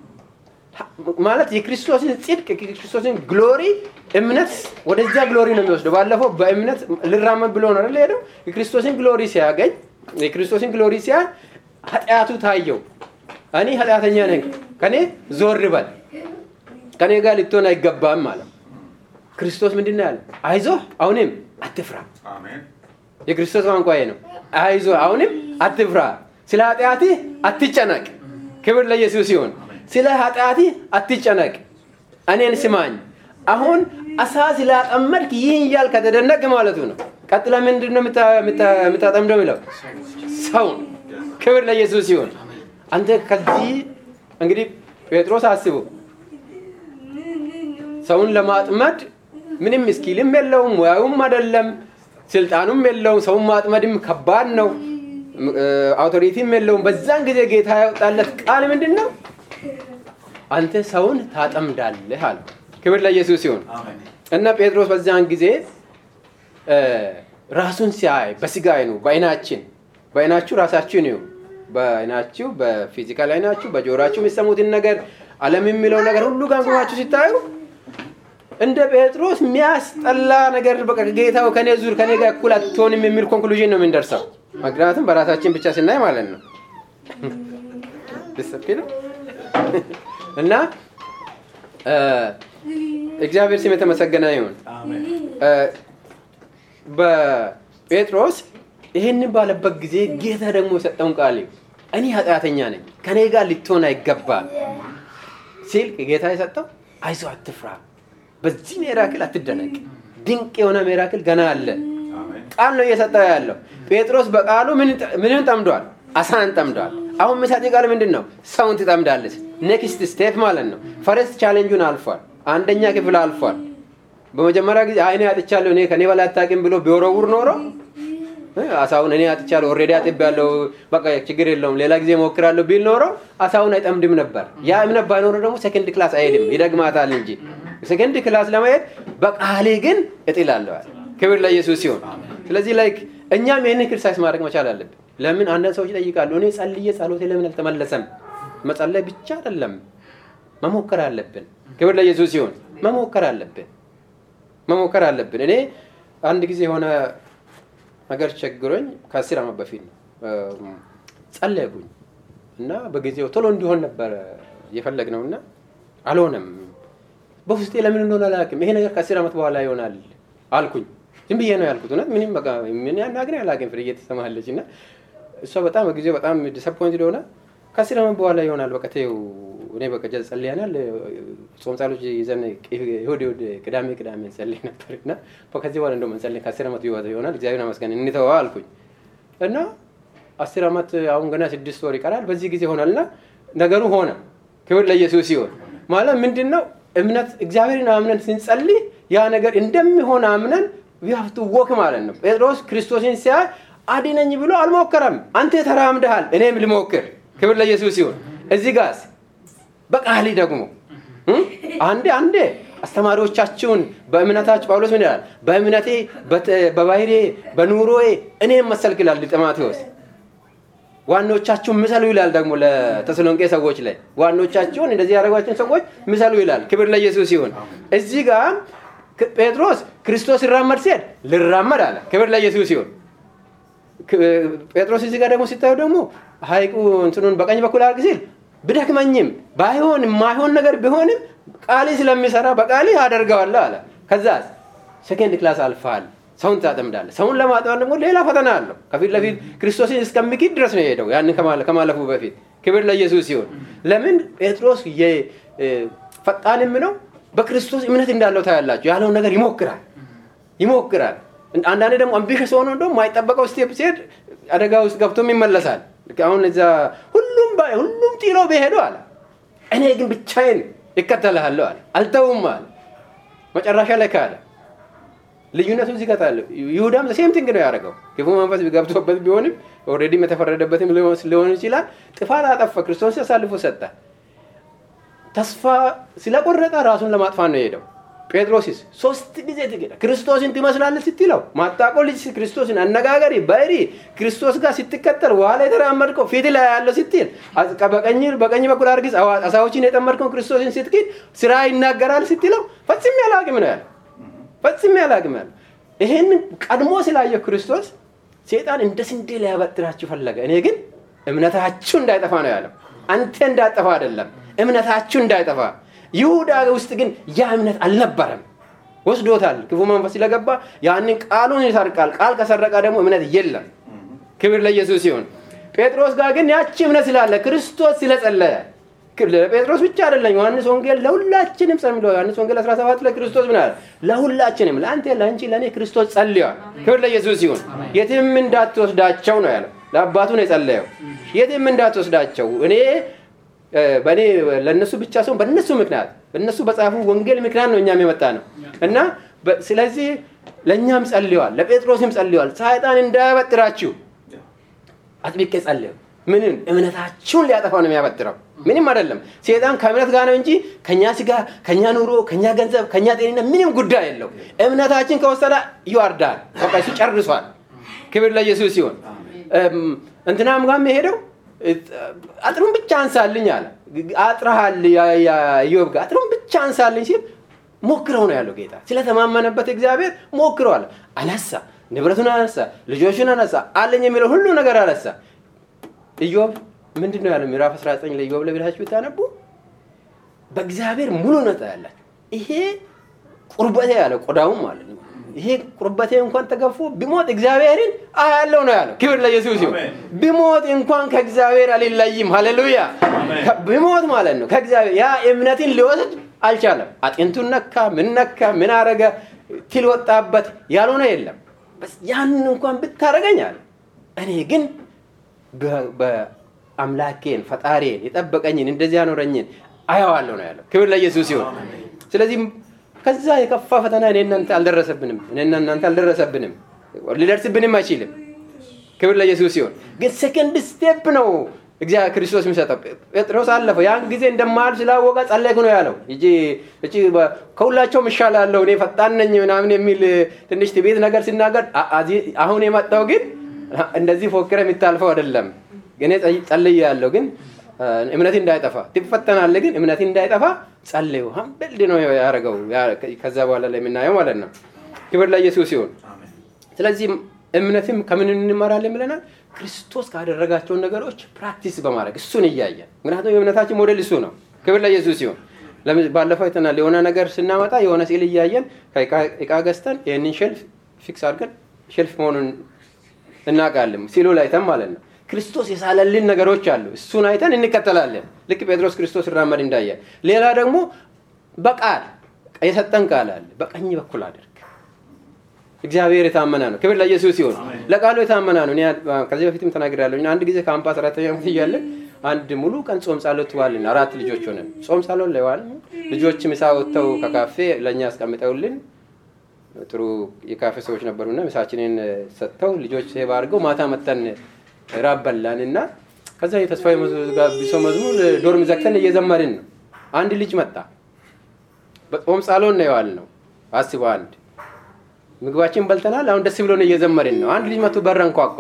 ማለት የክርስቶስን ጽድቅ የክርስቶስን ግሎሪ እምነት ወደዛ ግሎሪ ነው የሚወስደው። ባለፈው በእምነት ልራመድ ብሎ ነው አይደል ሄደው የክርስቶስን ግሎሪ ሲያገኝ የክርስቶስን ግሎሪ ሲያ ኃጢአቱ ታየው። እኔ ኃጢአተኛ ነኝ ከኔ ዞር በል ከኔ ጋር ልትሆን አይገባም ማለት ክርስቶስ ምንድነው ያለ? አይዞህ አሁንም አትፍራ። አሜን። የክርስቶስ ቋንቋዬ ነው። አይዞህ አሁንም አትፍራ፣ ስለ ኃጢአትህ አትጨነቅ። ክብር ለኢየሱስ ይሁን። ስለ ኃጢአትህ አትጨነቅ፣ እኔን ስማኝ። አሁን አሳ ስላጠመድክ ይህን ያህል ከተደነቅ ማለቱ ነው። ቀጥላ ምንድነው የምታጠምደው ይላል ሰው ክብር ለኢየሱስ ይሁን አንተ ከዚህ እንግዲህ ጴጥሮስ አስቡ ሰውን ለማጥመድ ምንም ስኪልም የለውም ሙያውም አይደለም ስልጣኑም የለውም ሰውን ማጥመድም ከባድ ነው አውቶሪቲም የለውም በዛን ጊዜ ጌታ ያወጣለት ቃል ምንድነው አንተ ሰውን ታጠምዳለህ አለ ክብር ለኢየሱስ ይሁን እና ጴጥሮስ በዛን ጊዜ ራሱን ሲያይ በስጋይ ነው በአይናችን በአይናችሁ ራሳችሁ ነው በአይናችሁ በፊዚካል አይናችሁ በጆሮአችሁ የሚሰሙትን ነገር ዓለም የሚለው ነገር ሁሉ ጋንጓችሁ ሲታዩ እንደ ጴጥሮስ የሚያስጠላ ነገር በቃ ጌታው ከኔ ዙር ከኔ ጋር እኩል አትሆንም የሚል ኮንክሉዥን ነው የምንደርሰው ምክንያቱም በራሳችን ብቻ ስናይ ማለት ነው ዲስፕሊን እና እግዚአብሔር ስም የተመሰገነ ይሁን አሜን በጴጥሮስ ይሄንን ባለበት ጊዜ ጌታ ደግሞ የሰጠውን ቃል እኔ ኃጢአተኛ ነኝ ከኔ ጋር ልትሆን አይገባም ሲል ጌታ የሰጠው አይዞህ አትፍራ በዚህ ሚራክል አትደነቅ ድንቅ የሆነ ሚራክል ገና አለ አሜን ቃል ነው እየሰጠው ያለው ጴጥሮስ በቃሉ ምን ምን ጠምዷል አሳን ጠምዷል አሁን መሳጤ ቃል ምንድነው ሰውን ትጠምዳለች ኔክስት ስቴፕ ማለት ነው ፈርስት ቻሌንጁን አልፏል አንደኛ ክፍል አልፏል በመጀመሪያ ጊዜ አይኔ አጥቻለሁ እኔ ከኔ በላይ አጣቂም ብሎ ቢወረውር ኖሮ አሳውን እኔ አጥቻለሁ ኦሬዲ አጥብያለሁ በቃ ችግር የለውም ሌላ ጊዜ ሞክራለሁ ቢል ኖሮ አሳውን አይጠምድም ነበር ያ እምነት ባይኖር ደግሞ ሰከንድ ክላስ አይሄድም ይደግማታል እንጂ ሰከንድ ክላስ ለማየት በቃሌ ግን እጥላለሁ ክብር ለኢየሱስ ይሁን ስለዚህ ላይክ እኛም ይሄን ክርሳስ ማድረግ መቻል አለብን ለምን አንዳንድ ሰዎች ይጠይቃሉ እኔ ጸልዬ ጸሎቴ ለምን አልተመለሰም መጸለይ ብቻ አይደለም መሞከር አለብን ክብር ለኢየሱስ ይሁን መሞከር አለብን መሞከር አለብን እኔ አንድ ጊዜ ሆነ ነገር ቸግሮኝ ከአስር ዓመት በፊት ነው ጸለይኩኝ እና በጊዜው ቶሎ እንዲሆን ነበር የፈለግነውና አልሆነም በውስጤ ለምን እንደሆነ አላውቅም ይሄ ነገር ከአስር ዓመት በኋላ ይሆናል አልኩኝ ዝም ብዬ ነው ያልኩት እና ምንም በቃ ምን ያናግረኝ አላውቅም ፍርዬ ተሰማለችና እሷ በጣም በጊዜው በጣም ዲስአፖይንትድ ሆነ ከአስር ዓመት በኋላ ይሆናል በቃ ተይው እኔ በቃ ጸልያናል ጾም ጸሎት ይዘን ይሁድ ይሁድ ቅዳሜ ቅዳሜ ጸልይ ነበርና ከዚህ በኋላ እንደው መንጸልይ ከአስር ዓመት ይሆናል እግዚአብሔር ይመስገን እንተዋው አልኩኝ እና አስር ዓመት አሁን ገና ስድስት ወር ይቀራል በዚህ ጊዜ ሆናልና ነገሩ ሆነ ክብር ለኢየሱስ ይሁን ማለት ምንድነው እምነት እግዚአብሔርን አምነን ስንጸልይ ያ ነገር እንደሚሆን አምነን we have to walk ማለት ነው ጴጥሮስ ክርስቶስን ሲያይ አድነኝ ብሎ አልሞከረም አንተ ተራምደሃል እኔም ልሞክር ክብር ለኢየሱስ ይሁን እዚህ ጋር በቃሊ ደግሞ አንዴ አንዴ አስተማሪዎቻችሁን በእምነታችሁ ጳውሎስ ምን ይላል በእምነቴ በባህሪ በኑሮዬ እኔም መሰልክላል ጢሞቴዎስ ዋኖቻችሁ ምሰሉ ይላል ደግሞ ለተሰሎንቄ ሰዎች ላይ ዋኖቻችሁን እንደዚህ ያደረጓችሁን ሰዎች ምሰሉ ይላል ክብር ለኢየሱስ ይሁን እዚህ ጋር ጴጥሮስ ክርስቶስ ይራመድ ሲል ልራመድ አለ ክብር ለኢየሱስ ይሁን ጴጥሮስ እዚህ ጋር ደግሞ ሲታዩ ደግሞ ሐይቁ እንትኑን በቀኝ በኩል አድርግ ሲል ብደክመኝም ባይሆን ማይሆን ነገር ቢሆንም ቃሌ ስለሚሰራ በቃሌ አደርጋለሁ አለ ከዛስ ሰከንድ ክላስ አልፋል ሰውን ታጠምዳለህ ሰውን ለማጥመድ ደግሞ ሌላ ፈተና አለው ከፊት ለፊት ክርስቶስን እስከሚክድ ድረስ ነው የሄደው ያን ከማለፉ በፊት ክብር ለኢየሱስ ይሁን ለምን ጴጥሮስ የፈጣንም ነው በክርስቶስ እምነት እንዳለው ታያላችሁ ያለው ነገር ይሞክራል ይሞክራል አንዳንዴ ደግሞ አምቢሽስ ሆኖ እንደው ማይጠበቀው ስቴፕ ሲሄድ አደጋ ውስጥ ገብቶም ይመለሳል አሁን እዛ ሁሉም ባይ ሁሉም ጥሎ በሄዱ አለ እኔ ግን ብቻዬን እከተልሃለሁ አለ አልተውም አለ መጨረሻ ላይ ካለ ልዩነቱ እዚህ ጋር ታለ ይሁዳም ሴም ቲንግ ነው ያደረገው ክፉ መንፈስ ቢገብቶበት ቢሆንም ኦሬዲ መተፈረደበትም ሊሆን ይችላል ጥፋት አጠፋ ክርስቶስ ያሳልፎ ሰጣ ተስፋ ስለቆረጠ ራሱን ለማጥፋት ነው የሄደው ጴጥሮስስ ሶስት ጊዜ ተገደ ክርስቶስን ትመስላለህ ስትለው ማጣቆ ልጅ ክርስቶስን አነጋገሪ ባይሪ ክርስቶስ ጋር ስትከተል ዋላ የተራመድከው ፊት ላይ ያለው ስትል በቀኝ በቀኝ በኩል አርግስ አሳዎችን የጠመድከው ክርስቶስን ስትክድ ስራ ይናገራል ስትለው ፈጽም ያላቅም ነው ያለው ፈጽም ያላቅም ነው ይሄን ቀድሞ ስላየው ክርስቶስ ሰይጣን እንደ ስንዴ ሊያበጥራችሁ ፈለገ እኔ ግን እምነታችሁ እንዳይጠፋ ነው ያለው አንተ እንዳጠፋ አይደለም እምነታችሁ እንዳይጠፋ ይሁዳ ውስጥ ግን ያ እምነት አልነበረም ወስዶታል ክፉ መንፈስ ስለገባ ያንን ቃሉን ይሰርቃል ቃል ከሰረቀ ደግሞ እምነት የለም ክብር ለኢየሱስ ይሁን ጴጥሮስ ጋር ግን ያቺ እምነት ስላለ ክርስቶስ ስለጸለየ ለጴጥሮስ ብቻ አይደለም ዮሐንስ ወንጌል ለሁላችንም ጸልዮ ዮሐንስ ወንጌል አስራ ሰባት ለክርስቶስ ምን አለ ለሁላችንም ለአንተ ለአንቺ ለኔ ክርስቶስ ጸልዮአል ክብር ለኢየሱስ ይሁን የትም እንዳትወስዳቸው ነው ያለው ለአባቱ ነው የጸለየው የትም እንዳትወስዳቸው እኔ በኔ ለነሱ ብቻ ሰው በነሱ ምክንያት በነሱ በጻፉ ወንጌል ምክንያት ነው እኛም የመጣ ነው እና ስለዚህ ለኛም ጸልዮአል ለጴጥሮስም ጸልዮአል ሰይጣን እንዳያበጥራችሁ አጥብቄ ጸልዩ ምንም እምነታችሁን ሊያጠፋ ነው የሚያበጥረው ምንም አይደለም ሰይጣን ከእምነት ጋር ነው እንጂ ከኛ ስጋ ከኛ ኑሮ ከኛ ገንዘብ ከኛ ጤንነት ምንም ጉዳይ የለው እምነታችን ከወሰደ ይዋርዳል በቃ እሱ ጨርሷል ክብር ለኢየሱስ ይሁን እንትናም ጋር መሄደው አጥሩን ብቻ አንሳልኝ አለ አጥራሃል ያ ኢዮብ ጋር አጥሩን ብቻ አንሳልኝ ሲል ሞክረው ነው ያለው ጌታ ስለተማመነበት እግዚአብሔር ሞክረው አለ አነሳ ንብረቱን አነሳ ልጆቹን አነሳ አለኝ የሚለው ሁሉ ነገር አነሳ ኢዮብ ምንድነው ያለው ምዕራፍ አስራ ዘጠኝ ላይ ኢዮብ ለብላችሁ ታነቡ በእግዚአብሔር ሙሉ ነጣ ያላችሁ ይሄ ቁርበቴ ያለ ቆዳው ማለት ነው ይሄ ቁርበቴ እንኳን ተገፎ ቢሞት እግዚአብሔርን አያለው ነው ያለው ክብር ለኢየሱስ ይሁን ቢሞት እንኳን ከእግዚአብሔር አልለይም ሃሌሉያ ቢሞት ማለት ነው ከእግዚአብሔር ያ እምነትን ሊወስድ አልቻለም አጥንቱን ነካ ምን ነካ ምን አረገ ትል ወጣበት ያልሆነ የለም በስ ያን እንኳን ብታረጋኛል እኔ ግን በአምላኬን ፈጣሪን የጠበቀኝን እንደዚህ ያኖረኝን አያዋለሁ ነው ያለው ክብር ለኢየሱስ ይሁን ስለዚህ ከዛ የከፋ ፈተና እኔ እናንተ አልደረሰብንም እኔ እናንተ አልደረሰብንም ሊደርስብንም አይችልም ክብር ለኢየሱስ ይሁን ግን ሰከንድ ስቴፕ ነው እግዚአብሔር ክርስቶስ የሚሰጠው ጴጥሮስ አለፈው ያን ጊዜ እንደማል ስላወቀ ጸለይኩ ነው ያለው እጂ እጂ ከሁላቸውም ይሻላለሁ እኔ ፈጣን ነኝ ምናምን የሚል ትንሽ ትቤት ነገር ሲናገር አሁን የመጣው ግን እንደዚህ ፎክረ የሚታልፈው አይደለም እኔ ጸልያለሁ ግን እምነት እንዳይጠፋ ትፈተናለህ ግን እምነት እንዳይጠፋ ጸልዩ ሀምብል ነው ያረጋው ከዛ በኋላ ላይ የምናየው ማለት ነው ክብር ለኢየሱስ ይሁን አሜን ስለዚህ እምነትም ከምን እንማራለን ብለናል ክርስቶስ ካደረጋቸው ነገሮች ፕራክቲስ በማድረግ እሱን እያየን ምክንያቱም የእምነታችን ሞዴል እሱ ነው ክብር ለኢየሱስ ይሁን ባለፈው የተናለ የሆነ ነገር ስናመጣ የሆነ ሲል እያየን ከእቃ ገዝተን ይሄንን ሼልፍ ፊክስ አድርገን ሼልፍ መሆኑን እናቃለን ሲሉ ላይተን ማለት ነው ክርስቶስ የሳለልን ነገሮች አሉ እሱን አይተን እንከተላለን ልክ ጴጥሮስ ክርስቶስ ራመድ እንዳየ ሌላ ደግሞ በቃል የሰጠን ቃል አለ በቀኝ በኩል አድርግ እግዚአብሔር የታመነ ነው ክብር ለኢየሱስ ይሁን ለቃሉ የታመነ ነው እኔ ከዚህ በፊትም ተናግሬያለሁ አንድ ጊዜ ካምፓስ አራተኛ ዓመት እያለ አንድ ሙሉ ቀን ጾም ጸሎት ዋልን አራት ልጆች ሆነን ጾም ጸሎት ላይ ዋልን ልጆች ምሳ ወጥተው ከካፌ ለኛ አስቀምጠውልን ጥሩ የካፌ ሰዎች ነበሩና ምሳችንን ሰጥተው ልጆች ሴባ አድርገው ማታ መተን ራበላንና ከዛ የተስፋዬ መዝሙር መዝሙር ዶርም ዘግተን እየዘመርን ነው አንድ ልጅ መጣ በጾም ጸሎት ነው ያልነው አስቡ አንድ ምግባችን በልተናል አሁን ደስ ብሎን እየዘመርን ነው አንድ ልጅ መጥቶ በረን ቋቋ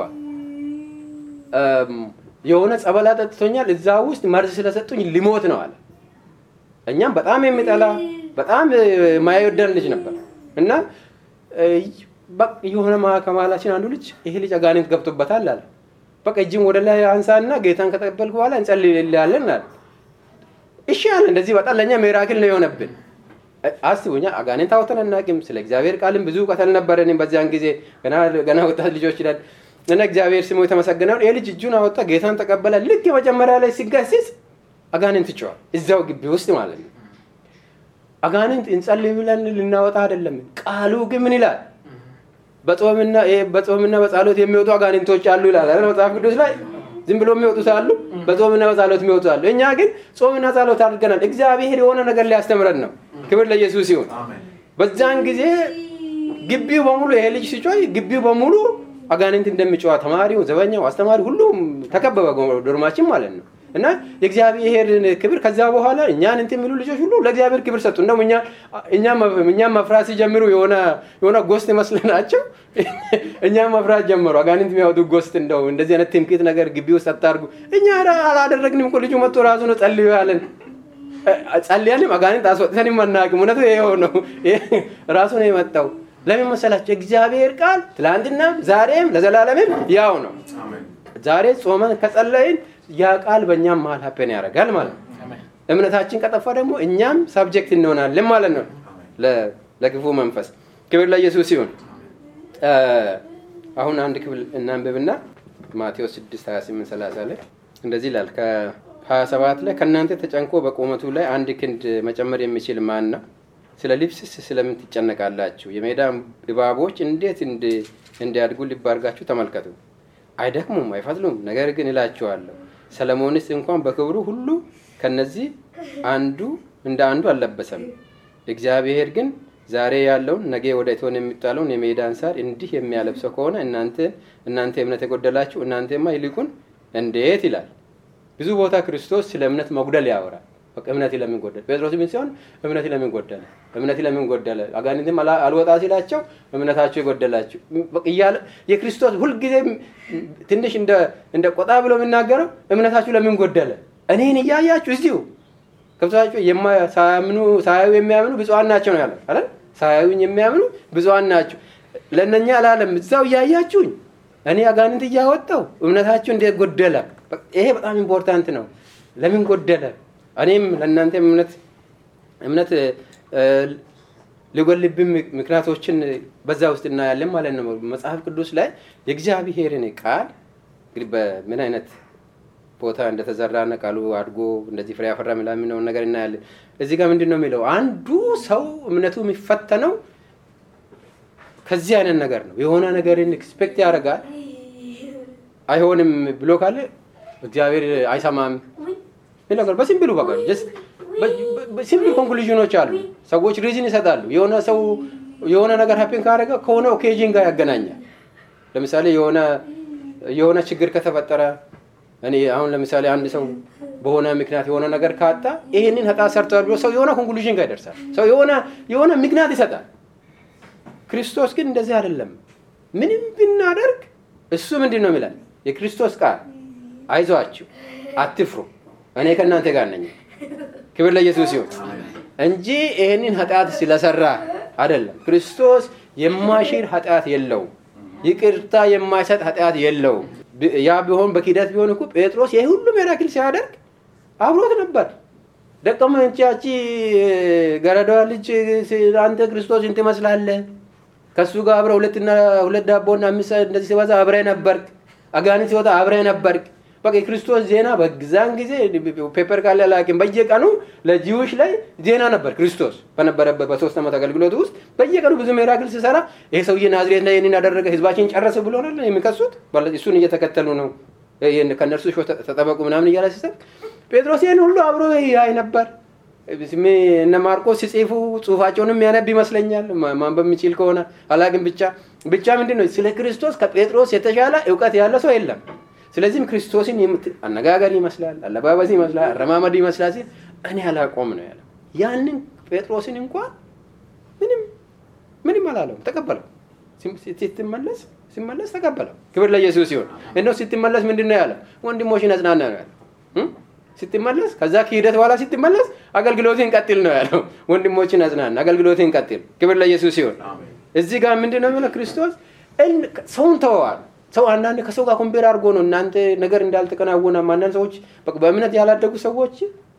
የሆነ ጸበላ ጠጥቶኛል እዛው ውስጥ መርዝ ስለሰጡኝ ሊሞት ነው አለ እኛም በጣም የሚጠላ በጣም ማይወደን ልጅ ነበር እና በቃ የሆነ ማከማላችን አንዱ ልጅ ይሄ ልጅ አጋንንት ገብቶበታል አለ በቃ እጅም ወደ ላይ አንሳና ጌታን ከተቀበልኩ በኋላ እንጸልይልሃለን አለ እሺ አለ እንደዚህ በጣም ለኛ ሚራክል ነው የሆነብን አስቡኛ አጋንንት አውጥተንና ግን ስለ እግዚአብሔር ቃልም ብዙ ቀተል ነበረን በዚያን ጊዜ ገና ገና ወጣት ልጆች ይላል እና እግዚአብሔር ስሙ የተመሰገነው ይሄ ልጅ እጁን አወጣ ጌታን ተቀበለ ልክ የመጀመሪያ ላይ ሲጋስስ አጋንንት ጮኸ እዛው ግቢ ውስጥ ማለት ነው አጋንንት እንጸልይ ብለን ልናወጣ አይደለም ቃሉ ግን ምን ይላል በጾምና በጾምና በጸሎት የሚወጡ አጋንንቶች አሉ ይላል አይደል መጽሐፍ ቅዱስ ላይ ዝም ብሎ የሚወጡት አሉ በጾምና በጸሎት የሚወጡ አሉ እኛ ግን ጾምና ጸሎት አድርገናል እግዚአብሔር የሆነ ነገር ሊያስተምረን ነው ክብር ለኢየሱስ ይሁን አሜን በዛን ጊዜ ግቢው በሙሉ ይሄ ልጅ ሲጮህ ግቢው በሙሉ አጋንንት እንደሚጮህ ተማሪው ዘበኛው አስተማሪ ሁሉም ተከበበ ዶርማችን ማለት ነው እና የእግዚአብሔርን ክብር ከዛ በኋላ እኛን እንት የሚሉ ልጆች ሁሉ ለእግዚአብሔር ክብር ሰጡ እንደው እኛ እኛ እኛ መፍራት ሲጀምሩ የሆነ የሆነ ጎስት መስለናቸው እኛ መፍራት ጀመሩ አጋንንት የሚያወጡ ጎስት እንደው እንደዚህ አይነት ትምክህት ነገር ግቢው ሰጣርጉ እኛ አላደረግንም እኮ ልጁ መጥቶ ራሱ ነው ጸልዩ ያለን ጸልያንም አጋንንት አስወጥተን ማናቀም እውነቱ ይሄው ነው ራሱ ነው የመጣው ለምን መሰላችሁ እግዚአብሔር ቃል ትላንትና ዛሬም ለዘላለምም ያው ነው አሜን ዛሬ ጾመን ከጸለይን ያ ቃል በእኛም መሃል ሀፔን ያደርጋል ማለት ነው አሜን እምነታችን ከጠፋ ደግሞ እኛም ሰብጀክት እንሆናለን ማለት ነው ለክፉ መንፈስ ክብር ለኢየሱስ ይሁን አሁን አንድ ክፍል እናንብብና ማቴዎስ ስድስት ሃያ ስምንት ሰላሳ ላይ እንደዚህ ይላል ሀያ ሰባት ላይ ከእናንተ ተጨንቆ በቁመቱ ላይ አንድ ክንድ መጨመር የሚችል ማን ነው? ስለ ልብስስ ስለምን ትጨነቃላችሁ? የሜዳ እባቦች እንዴት እንዲያድጉ ልብ አድርጋችሁ ተመልከቱ። አይደክሙም አይፈትሉም። ነገር ግን እላችኋለሁ ሰለሞንስ እንኳን በክብሩ ሁሉ ከነዚህ አንዱ እንደ አንዱ አልለበሰም። እግዚአብሔር ግን ዛሬ ያለውን ነገ ወደ እቶን የሚጣለውን የሜዳን ሳር እንዲህ የሚያለብሰው ከሆነ እናንተ እናንተ እምነት የጎደላችሁ እናንተማ ይልቁን እንዴት ይላል። ብዙ ቦታ ክርስቶስ ስለ እምነት መጉደል ያወራል። በቃ እምነት ለምን ጎደለ? ጴጥሮስ ምን ሲሆን እምነት ለምን ጎደለ? እምነት ለምን ጎደለ? አጋንንትም አልወጣ ሲላቸው እምነታቸው የጎደላችሁ በቃ ይያለ የክርስቶስ ሁሉ ጊዜ ትንሽ እንደ እንደ ቆጣ ብሎ የሚናገረው እምነታችሁ ለምን ጎደለ? እኔን እያያችሁ እዚሁ ከብታችሁ የማያምኑ ሳያዩ የሚያምኑ ብፁዓን ናቸው ነው ያለው አይደል? ሳያዩኝ የሚያምኑ ብፁዓን ናቸው። ለነኛ አላለም እዛው እያያችሁኝ እኔ አጋንንት እያወጣው እምነታችሁ እንዴት ጎደለ? ይሄ በጣም ኢምፖርታንት ነው። ለምን ጎደለ? እኔም ለእናንተ እምነት እምነት ሊጎልብም ምክንያቶችን በዛ ውስጥ እናያለን ማለት ነው። መጽሐፍ ቅዱስ ላይ የእግዚአብሔርን ቃል እንግዲህ በምን አይነት ቦታ እንደተዘራና ቃሉ አድጎ እንደዚህ ፍሬ ያፈራ ምናምን ነገር እናያለን። እዚህ ጋር ምንድነው የሚለው? አንዱ ሰው እምነቱ የሚፈተነው ከዚህ አይነት ነገር ነው። የሆነ ነገርን ኤክስፔክት ያደርጋል አይሆንም ብሎ ካለ እግዚአብሔር አይሰማም ይላል። በሲምፕሉ በቃ just ሲምፕል ኮንክሉዥኖች አሉ። ሰዎች ሪዝን ይሰጣሉ። የሆነ ሰው የሆነ ነገር ሃፒን ካደረገ ከሆነ ኦኬዥን ጋር ያገናኛል። ለምሳሌ የሆነ የሆነ ችግር ከተፈጠረ እኔ አሁን ለምሳሌ አንድ ሰው በሆነ ምክንያት የሆነ ነገር ካጣ ይሄንን ኃጢአት ሰርቷል ብሎ ሰው የሆነ ኮንክሉዥን ጋር ይደርሳል። ሰው የሆነ የሆነ ምክንያት ይሰጣል። ክርስቶስ ግን እንደዚህ አይደለም። ምንም ብናደርግ እሱ ምንድነው የሚላል? የክርስቶስ ቃል አይዟችሁ አትፍሩ እኔ ከእናንተ ጋር ነኝ። ክብር ለኢየሱስ ይሁን እንጂ ይሄንን ኃጢአት ስለሰራ አይደለም። ክርስቶስ የማይሽር ኃጢአት የለው። ይቅርታ የማይሰጥ ኃጢአት የለው። ያ ቢሆን በኪዳት ቢሆን እኮ ጴጥሮስ ይሄ ሁሉ ሚራክል ሲያደርግ አብሮት ነበር። ደቀመ እንቺ ገረዳዋ ልጅ አንተ ክርስቶስ እንት መስላለህ ከሱ ጋር አብረ ሁለትና ሁለት ዳቦና አምስት እንደዚህ ሲባዛ አብረ ነበርክ። አጋንንት ሲወጣ አብረ ነበርክ። በቃ ክርስቶስ ዜና በግዛን ጊዜ ፔፐር ካለ ላኪን በየቀኑ ለጂውሽ ላይ ዜና ነበር። ክርስቶስ በነበረበት በሶስት ዓመት አገልግሎት ውስጥ በየቀኑ ብዙ ሚራክል ሲሰራ ይሄ ሰውዬ ናዝሬት ላይ እኔን ያደረገ ህዝባችን ጨረሰ ብሎናል የሚከሱት ባለ እሱን እየተከተሉ ነው። ይሄን ከነርሱ ሾ ተጠበቁ ምናምን እያለ ሲሰብ ጴጥሮስ ይሄን ሁሉ አብሮ ያይ ነበር። ስሜ እነ ማርቆስ ሲጽፉ ጽሁፋቸውንም ያነብ ይመስለኛል ማንበብ የሚችል ከሆነ አላግን ብቻ ብቻ ምንድነው ስለ ክርስቶስ ከጴጥሮስ የተሻለ ዕውቀት ያለ ሰው የለም። ስለዚህም ክርስቶስን አነጋገር ይመስላል አለባበስ ይመስላል አረማመድ ይመስላል ሲል እኔ አላቆም ነው ያለው። ያንን ጴጥሮስን እንኳን ምንም ምንም አላለው ተቀበለው። ሲትመለስ ሲመለስ ተቀበለው። ክብር ለኢየሱስ ይሁን። እንደው ሲትመለስ ምንድነው ያለው? ወንድሞችን አጽናና ነው ያለው። ሲትመለስ ከዛ ከሂደት በኋላ ሲትመለስ አገልግሎትን ቀጥል ነው ያለው። ወንድሞችን አጽናና አገልግሎትን ቀጥል። ክብር ለኢየሱስ ይሁን። እዚህ ጋር ምንድነው የሚለው? ክርስቶስ ሰውን ተወዋል። ሰው አንዳንድ ከሰው ጋር ኮምፔር አድርጎ ነው እናንተ ነገር እንዳልተከናወነ ማንነን ሰዎች በእምነት ያላደጉ ሰዎች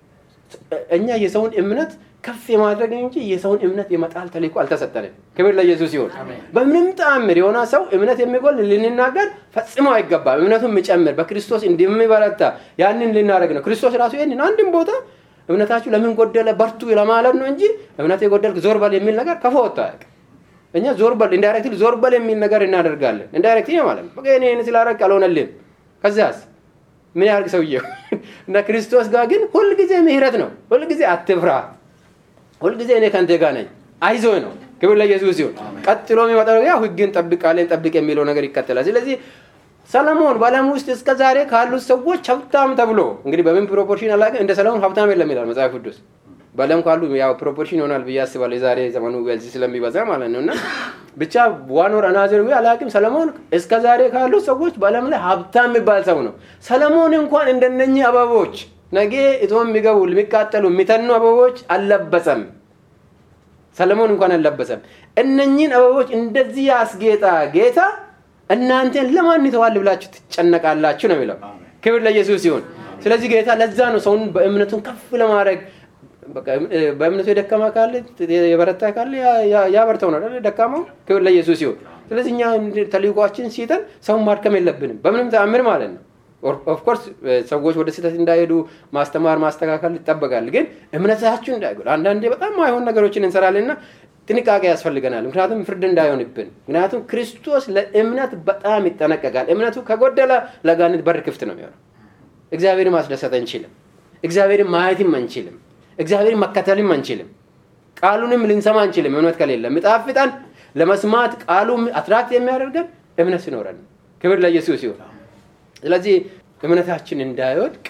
እኛ የሰውን እምነት ከፍ የማድረግ እንጂ የሰውን እምነት የመጣል ተልእኮ አልተሰጠንም። ክብር ለኢየሱስ ይሁን። በምንም ተአምር የሆነ ሰው እምነት የሚጎል ልንናገር ፈጽሞ አይገባም። እምነቱን የሚጨምር በክርስቶስ እንደሚበረታ ያንን ልናደርግ ነው። ክርስቶስ ራሱ ይሄንን አንድም ቦታ እምነታችሁ ለምን ጎደለ በርቱ ለማለት ነው እንጂ እምነት የጎደልክ ዞር በል የሚል ነገር ከፎታ አይደል። እኛ ዞር በል ኢንዳይሬክትሊ ዞር በል የሚል ነገር እናደርጋለን። ኢንዳይሬክትሊ ማለት ነው። በቃ እኔ እኔ ስላደረክ አልሆነልህም። ከዛስ ምን ያርግ ሰውየው? እና ክርስቶስ ጋር ግን ሁሉ ጊዜ ምህረት ነው። ሁሉ ጊዜ አትፍራ። ሁሉ ጊዜ እኔ ካንተ ጋር ነኝ አይዞህ ነው። ክብር ለኢየሱስ ይሁን። ቀጥሎ የሚመጣው ያው ህግን ጠብቅ አለን ጠብቅ የሚለው ነገር ይከተላል። ስለዚህ ሰለሞን በዓለም ውስጥ እስከ ዛሬ ካሉት ሰዎች ሀብታም ተብሎ እንግዲህ በምን ፕሮፖርሽን አላውቅም እንደ ሰለሞን ሀብታም የለም ይላል መጽሐፍ ቅዱስ። በዓለም ካሉ ያው ፕሮፖርሽን ይሆናል ብዬ አስባለሁ የዛሬ ዘመኑ ዌልዝ ስለሚበዛ ማለት ነውና ብቻ ዋን ኦር አናዘር ወይ አላውቅም ሰለሞን እስከ ዛሬ ካሉት ሰዎች በዓለም ላይ ሀብታም የሚባል ሰው ነው። ሰለሞን እንኳን እንደነኚህ አበቦች ነገ እቶም የሚገቡ የሚቃጠሉ የሚተኑ አበቦች አልለበሰም። ሰለሞን እንኳን አልለበሰም። እነኚህን አበቦች እንደዚህ ያስጌጣ ጌታ እናንተን ለማን ይተዋል ብላችሁ ትጨነቃላችሁ ነው የሚለው። ክብር ለኢየሱስ ይሁን። ስለዚህ ጌታ ለዛ ነው ሰውን በእምነቱን ከፍ ለማድረግ በቃ በእምነቱ የደከማ ካለ የበረታ ካለ ያበርተው ነው አይደል ደካማው። ክብር ለኢየሱስ ይሁን። ስለዚህ እኛ ተልእኮአችን ሲተን ሰው ማድከም የለብንም በምንም ተአምር ማለት ነው። ኦፍ ኮርስ ሰዎች ወደ ስህተት እንዳይሄዱ ማስተማር ማስተካከል ይጠበቃል። ግን እምነታችሁ እንዳይጎል አንዳንዴ በጣም አይሆን ነገሮችን እንሰራለንና ጥንቃቄ ያስፈልገናል። ምክንያቱም ፍርድ እንዳይሆንብን። ምክንያቱም ክርስቶስ ለእምነት በጣም ይጠነቀቃል። እምነቱ ከጎደለ ለጋኔን በር ክፍት ነው የሚሆነው። እግዚአብሔርን ማስደሰት አንችልም። እግዚአብሔርን ማየትም አንችልም። እግዚአብሔርን መከተልም አንችልም። ቃሉንም ልንሰማ አንችልም። እምነት ከሌለ ምጣፍጣን ለመስማት ቃሉም አትራክት የሚያደርገን እምነት ሲኖረን። ክብር ለኢየሱስ ይሁን። ስለዚህ እምነታችን እንዳይወድቅ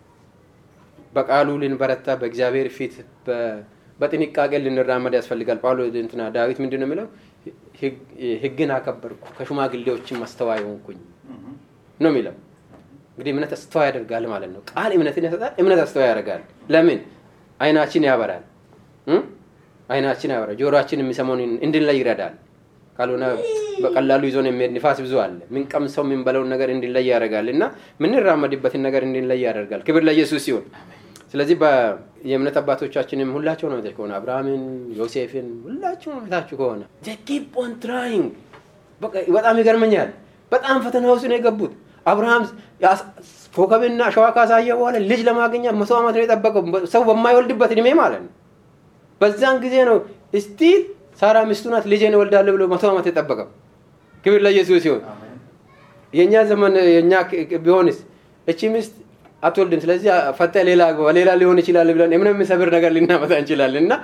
በቃሉ ልንበረታ በእግዚአብሔር ፊት በጥንቃቄ ልንራመድ ያስፈልጋል። ጳውሎስ እንትና ዳዊት ምንድነው የሚለው? ሕግን አከበርኩ ከሽማግሌዎችም አስተዋይ ሆንኩኝ ነው የሚለው። እንግዲህ እምነት አስተዋይ ያደርጋል ማለት ነው። ቃል እምነትን ያሰጣል። እምነት አስተዋይ ያደርጋል። ለምን? አይናችን ያበራል። አይናችን ያበራል። ጆሮአችን የሚሰማውን እንድንለይ ይረዳል። ካልሆነ በቀላሉ ይዞን የሚሄድ ንፋስ ብዙ አለ። ምን ቀምሰው ምን በለው ነገር እንድንለይ ያደርጋልና ምን ራመድበትን ነገር እንድንለይ ያደርጋል። ክብር ለኢየሱስ ይሁን። ስለዚህ በየእምነት አባቶቻችንም ሁላቸው ነው ማለት ከሆነ አብርሃምን፣ ዮሴፍን ሁላቸው ነው ታችሁ ከሆነ they keep on trying። በቃ በጣም ይገርመኛል። በጣም ፈተና ውስጥ ነው የገቡት። አብርሃም ኮከብና ሸዋ ካሳየ በኋላ ልጅ ለማግኘት መቶ ዓመት ነው የጠበቀው። ሰው በማይወልድበት እድሜ ማለት ነው። በዛን ጊዜ ነው ስቲል ሳራ ሚስቱ ናት ልጄን እወልዳለሁ ብሎ መቶ ዓመት የጠበቀው። ክብር ለኢየሱስ ይሁን። የኛ ዘመን የኛ ቢሆንስ እቺ ሚስት አትወልድም፣ ስለዚህ ፈታ ሌላ ሌላ ሊሆን ይችላል ብለን እምነት የሚሰብር ነገር ልናመጣ እንችላለንና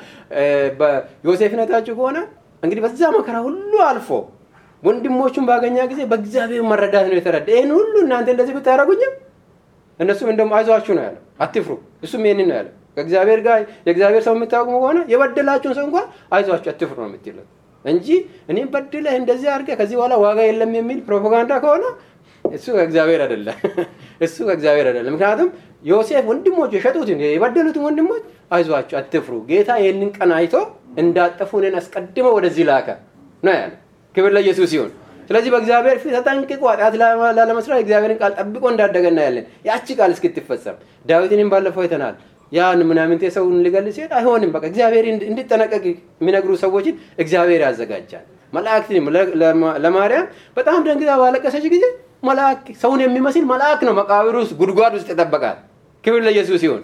በዮሴፍ ነታችሁ ከሆነ እንግዲህ በዛ መከራ ሁሉ አልፎ ወንድሞቹን ባገኛ ጊዜ በእግዚአብሔር መረዳት ነው የተረዳ። ይሄን ሁሉ እናንተ እንደዚህ ብታረጉኝም እነሱም እንደም አይዟችሁ ነው ያለው። አትፍሩ። እሱም ይሄን ነው ያለው። ከእግዚአብሔር ጋር የእግዚአብሔር ሰው የምታውቁ ከሆነ የበደላችሁን ሰው እንኳን አይዟችሁ አትፍሩ ነው የምትለው እንጂ እኔ በደለህ እንደዚህ አድርገህ ከዚህ በኋላ ዋጋ የለም የሚል ፕሮፓጋንዳ ከሆነ እሱ ከእግዚአብሔር አይደለም። እሱ ከእግዚአብሔር አይደለም። ምክንያቱም ዮሴፍ ወንድሞቹ የሸጡትን የበደሉትን ወንድሞች አይዟችሁ አትፍሩ፣ ጌታ ይሄንን ቀን አይቶ እንዳጠፉ እኔን አስቀድመው ወደዚህ ላከ ነው ያለው። ክብር ለኢየሱስ ይሁን። ስለዚህ በእግዚአብሔር ፊት ተጠንቅቆ ኃጢአት ላለመስራት እግዚአብሔርን ቃል ጠብቆ እንዳደገና ያለን ያቺ ቃል እስክትፈጸም ዳዊትንም ባለፈው አይተናል። ያን ምናምን ተሰውን ሊገልጽ ሲል አይሆንም በቃ እግዚአብሔር እንድትጠነቀቅ የሚነግሩ ሰዎችን እግዚአብሔር ያዘጋጃል። መላእክትም ለማርያም በጣም ደንግጣ ባለቀሰች ጊዜ መልአክ ሰውን የሚመስል መልአክ ነው መቃብር ውስጥ ጉድጓድ ውስጥ ተጠበቃል። ክብር ለኢየሱስ ይሁን።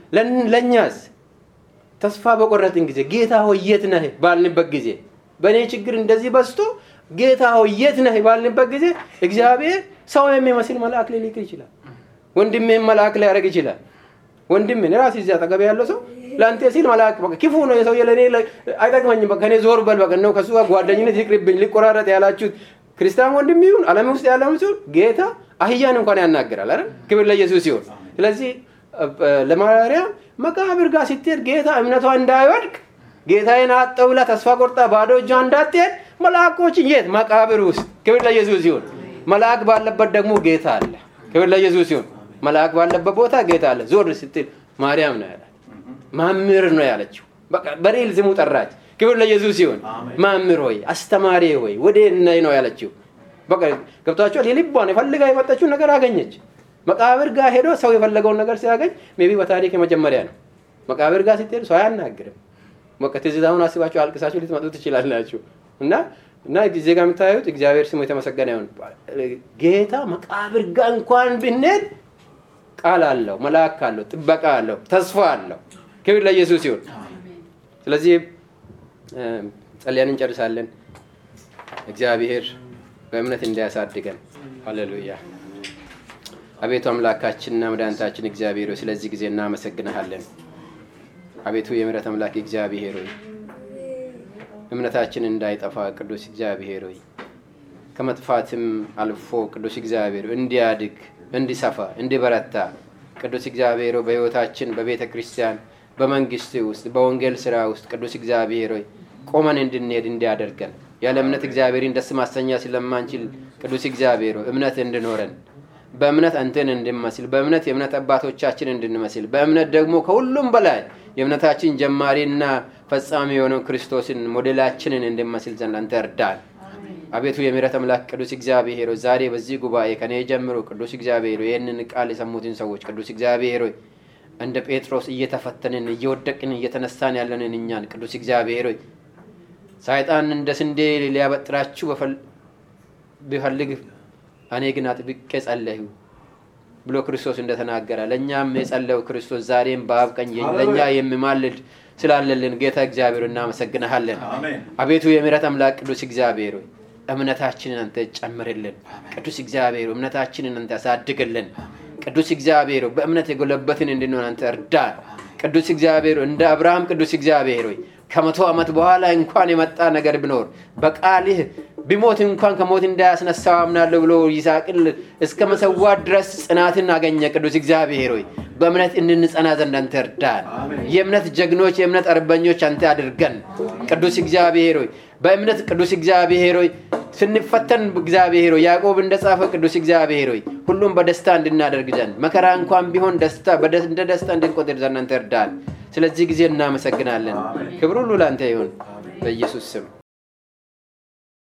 ለኛስ ተስፋ በቆረጥን ጊዜ ጌታ ሆይ የት ነህ ባልንበት ጊዜ በእኔ ችግር እንደዚህ በስቶ ጌታ ሆይ የት ነህ ባልንበት ጊዜ እግዚአብሔር ሰው የሚመስል መልአክ ሊልክ ይችላል። ወንድሜን መልአክ ሊያደርግ ይችላል። ወንድሜን ራስ እዚያ አጠገብ ያለው ሰው ላንተ ሲል መልአክ በቃ ክፉ ነው የሰው የለኔ አይጠቅመኝም በቃ እኔ ዞር በል በቃ ነው ከሱ ጋር ጓደኝነት ይቅርብኝ ሊቆራረጥ ያላችሁት ክርስቲያን ወንድም ይሁን ዓለም ውስጥ ያለው ሰው ጌታ አህያን እንኳን ያናግራል አይደል? ክብር ለኢየሱስ ይሁን። ስለዚህ ለማርያም መቃብር ጋር ስትሄድ ጌታ እምነቷ እንዳይወድቅ ጌታዬን አጣው ብላ ተስፋ ቆርጣ ባዶ እጇ እንዳትሄድ መልአኮች የት መቃብር ውስጥ። ክብር ለኢየሱስ ይሁን። መልአክ ባለበት ደግሞ ጌታ አለ። ክብር ለኢየሱስ ይሁን። መልአክ ባለበት ቦታ ጌታ አለ። ዞር ስትል ማርያም ነው ያላት። ማምር ነው ያለችው። በቃ በሬል ዝሙ ጠራች። ክብር ለኢየሱስ ይሁን። ማምር ሆይ አስተማሪ ሆይ ወዴት ነህ ነው ያለችው። በቃ ገብታችኋል? የልቧን የፈልጋ የመጣችው ነገር አገኘች። መቃብር ጋር ሄዶ ሰው የፈለገውን ነገር ሲያገኝ ሜቢ በታሪክ የመጀመሪያ ነው። መቃብር ጋር ስትሄዱ ሰው አያናግርም። በቃ ትዝታውን አስባችሁ አልቅሳችሁ ልትመጡ ትችላላችሁ። እና እና እዚህ ጋር የምታዩት እግዚአብሔር ስሙ የተመሰገነ ይሁን። ጌታ መቃብር ጋር እንኳን ብንሄድ ቃል አለው፣ መልአክ አለው፣ ጥበቃ አለው፣ ተስፋ አለው። ክብር ለኢየሱስ ይሁን። ስለዚህ ጸልያን እንጨርሳለን። እግዚአብሔር በእምነት እንዲያሳድገን። ሃሌሉያ። አቤቱ አምላካችንና መድኃኒታችን እግዚአብሔር ሆይ ስለዚህ ጊዜ እናመሰግንሃለን። አቤቱ የምሕረት አምላክ እግዚአብሔር ሆይ እምነታችን እንዳይጠፋ ቅዱስ እግዚአብሔር ሆይ ከመጥፋትም አልፎ ቅዱስ እግዚአብሔር እንዲያድግ እንዲሰፋ እንዲበረታ ቅዱስ እግዚአብሔር ሆይ በሕይወታችን በቤተ ክርስቲያን በመንግስት ውስጥ በወንጌል ሥራ ውስጥ ቅዱስ እግዚአብሔር ሆይ ቆመን እንድንሄድ እንዲያደርገን ያለ እምነት እግዚአብሔርን ደስ ማሰኛ ስለማንችል ቅዱስ እግዚአብሔር ሆይ እምነት እንድኖረን በእምነት አንተን እንድንመስል በእምነት የእምነት አባቶቻችን እንድንመስል በእምነት ደግሞ ከሁሉም በላይ የእምነታችን ጀማሪና ፈጻሚ የሆነው ክርስቶስን ሞዴላችንን እንድንመስል ዘንድ አንተ እርዳን። አቤቱ የምሕረት አምላክ ቅዱስ እግዚአብሔር ሆይ ዛሬ በዚህ ጉባኤ ከኔ ጀምሮ ቅዱስ እግዚአብሔር ሆይ ይህንን ቃል የሰሙትን ሰዎች ቅዱስ እግዚአብሔር ሆይ እንደ ጴጥሮስ እየተፈተንን እየወደቅን እየተነሳን ያለንን እኛን ቅዱስ እግዚአብሔር ሆይ ሰይጣን እንደ ስንዴ ሊያበጥራችሁ ቢፈልግ እኔ ግን አጥብቄ ጸለይሁ ብሎ ክርስቶስ እንደተናገረ ለኛም የጸለየው ክርስቶስ ዛሬም በአብ ቀኝ ለኛ የሚማልድ ስላለልን ጌታ እግዚአብሔር እናመሰግናለን። አቤቱ የምሕረት አምላክ ቅዱስ እግዚአብሔር ሆይ እምነታችንን አንተ ጨምርልን። ቅዱስ እግዚአብሔር እምነታችንን አንተ አሳድግልን። ቅዱስ እግዚአብሔር በእምነት የጎለበትን እንድንሆን አንተ እርዳን። ቅዱስ እግዚአብሔር እንደ አብርሃም ቅዱስ እግዚአብሔር ሆይ ከመቶ ዓመት በኋላ እንኳን የመጣ ነገር ቢኖር በቃልህ ቢሞት እንኳን ከሞት እንዳያስነሳው አምናለሁ ብሎ ይስሐቅን እስከ መሰዋት ድረስ ጽናትን አገኘ። ቅዱስ እግዚአብሔር ሆይ በእምነት እንድንጸና ዘንድ አንተ እርዳን። የእምነት ጀግኖች የእምነት አርበኞች አንተ አድርገን። ቅዱስ እግዚአብሔር ሆይ በእምነት ቅዱስ እግዚአብሔር ሆይ ስንፈተን እግዚአብሔር ሆይ ያዕቆብ እንደጻፈው ቅዱስ እግዚአብሔር ሆይ ሁሉም በደስታ እንድናደርግ ዘንድ መከራ እንኳን ቢሆን ደስታ እንደ ደስታ እንድንቆጥር ዘንድ አንተ እርዳን። ስለዚህ ጊዜ እናመሰግናለን። ክብር ሁሉ ላንተ ይሁን በኢየሱስ ስም።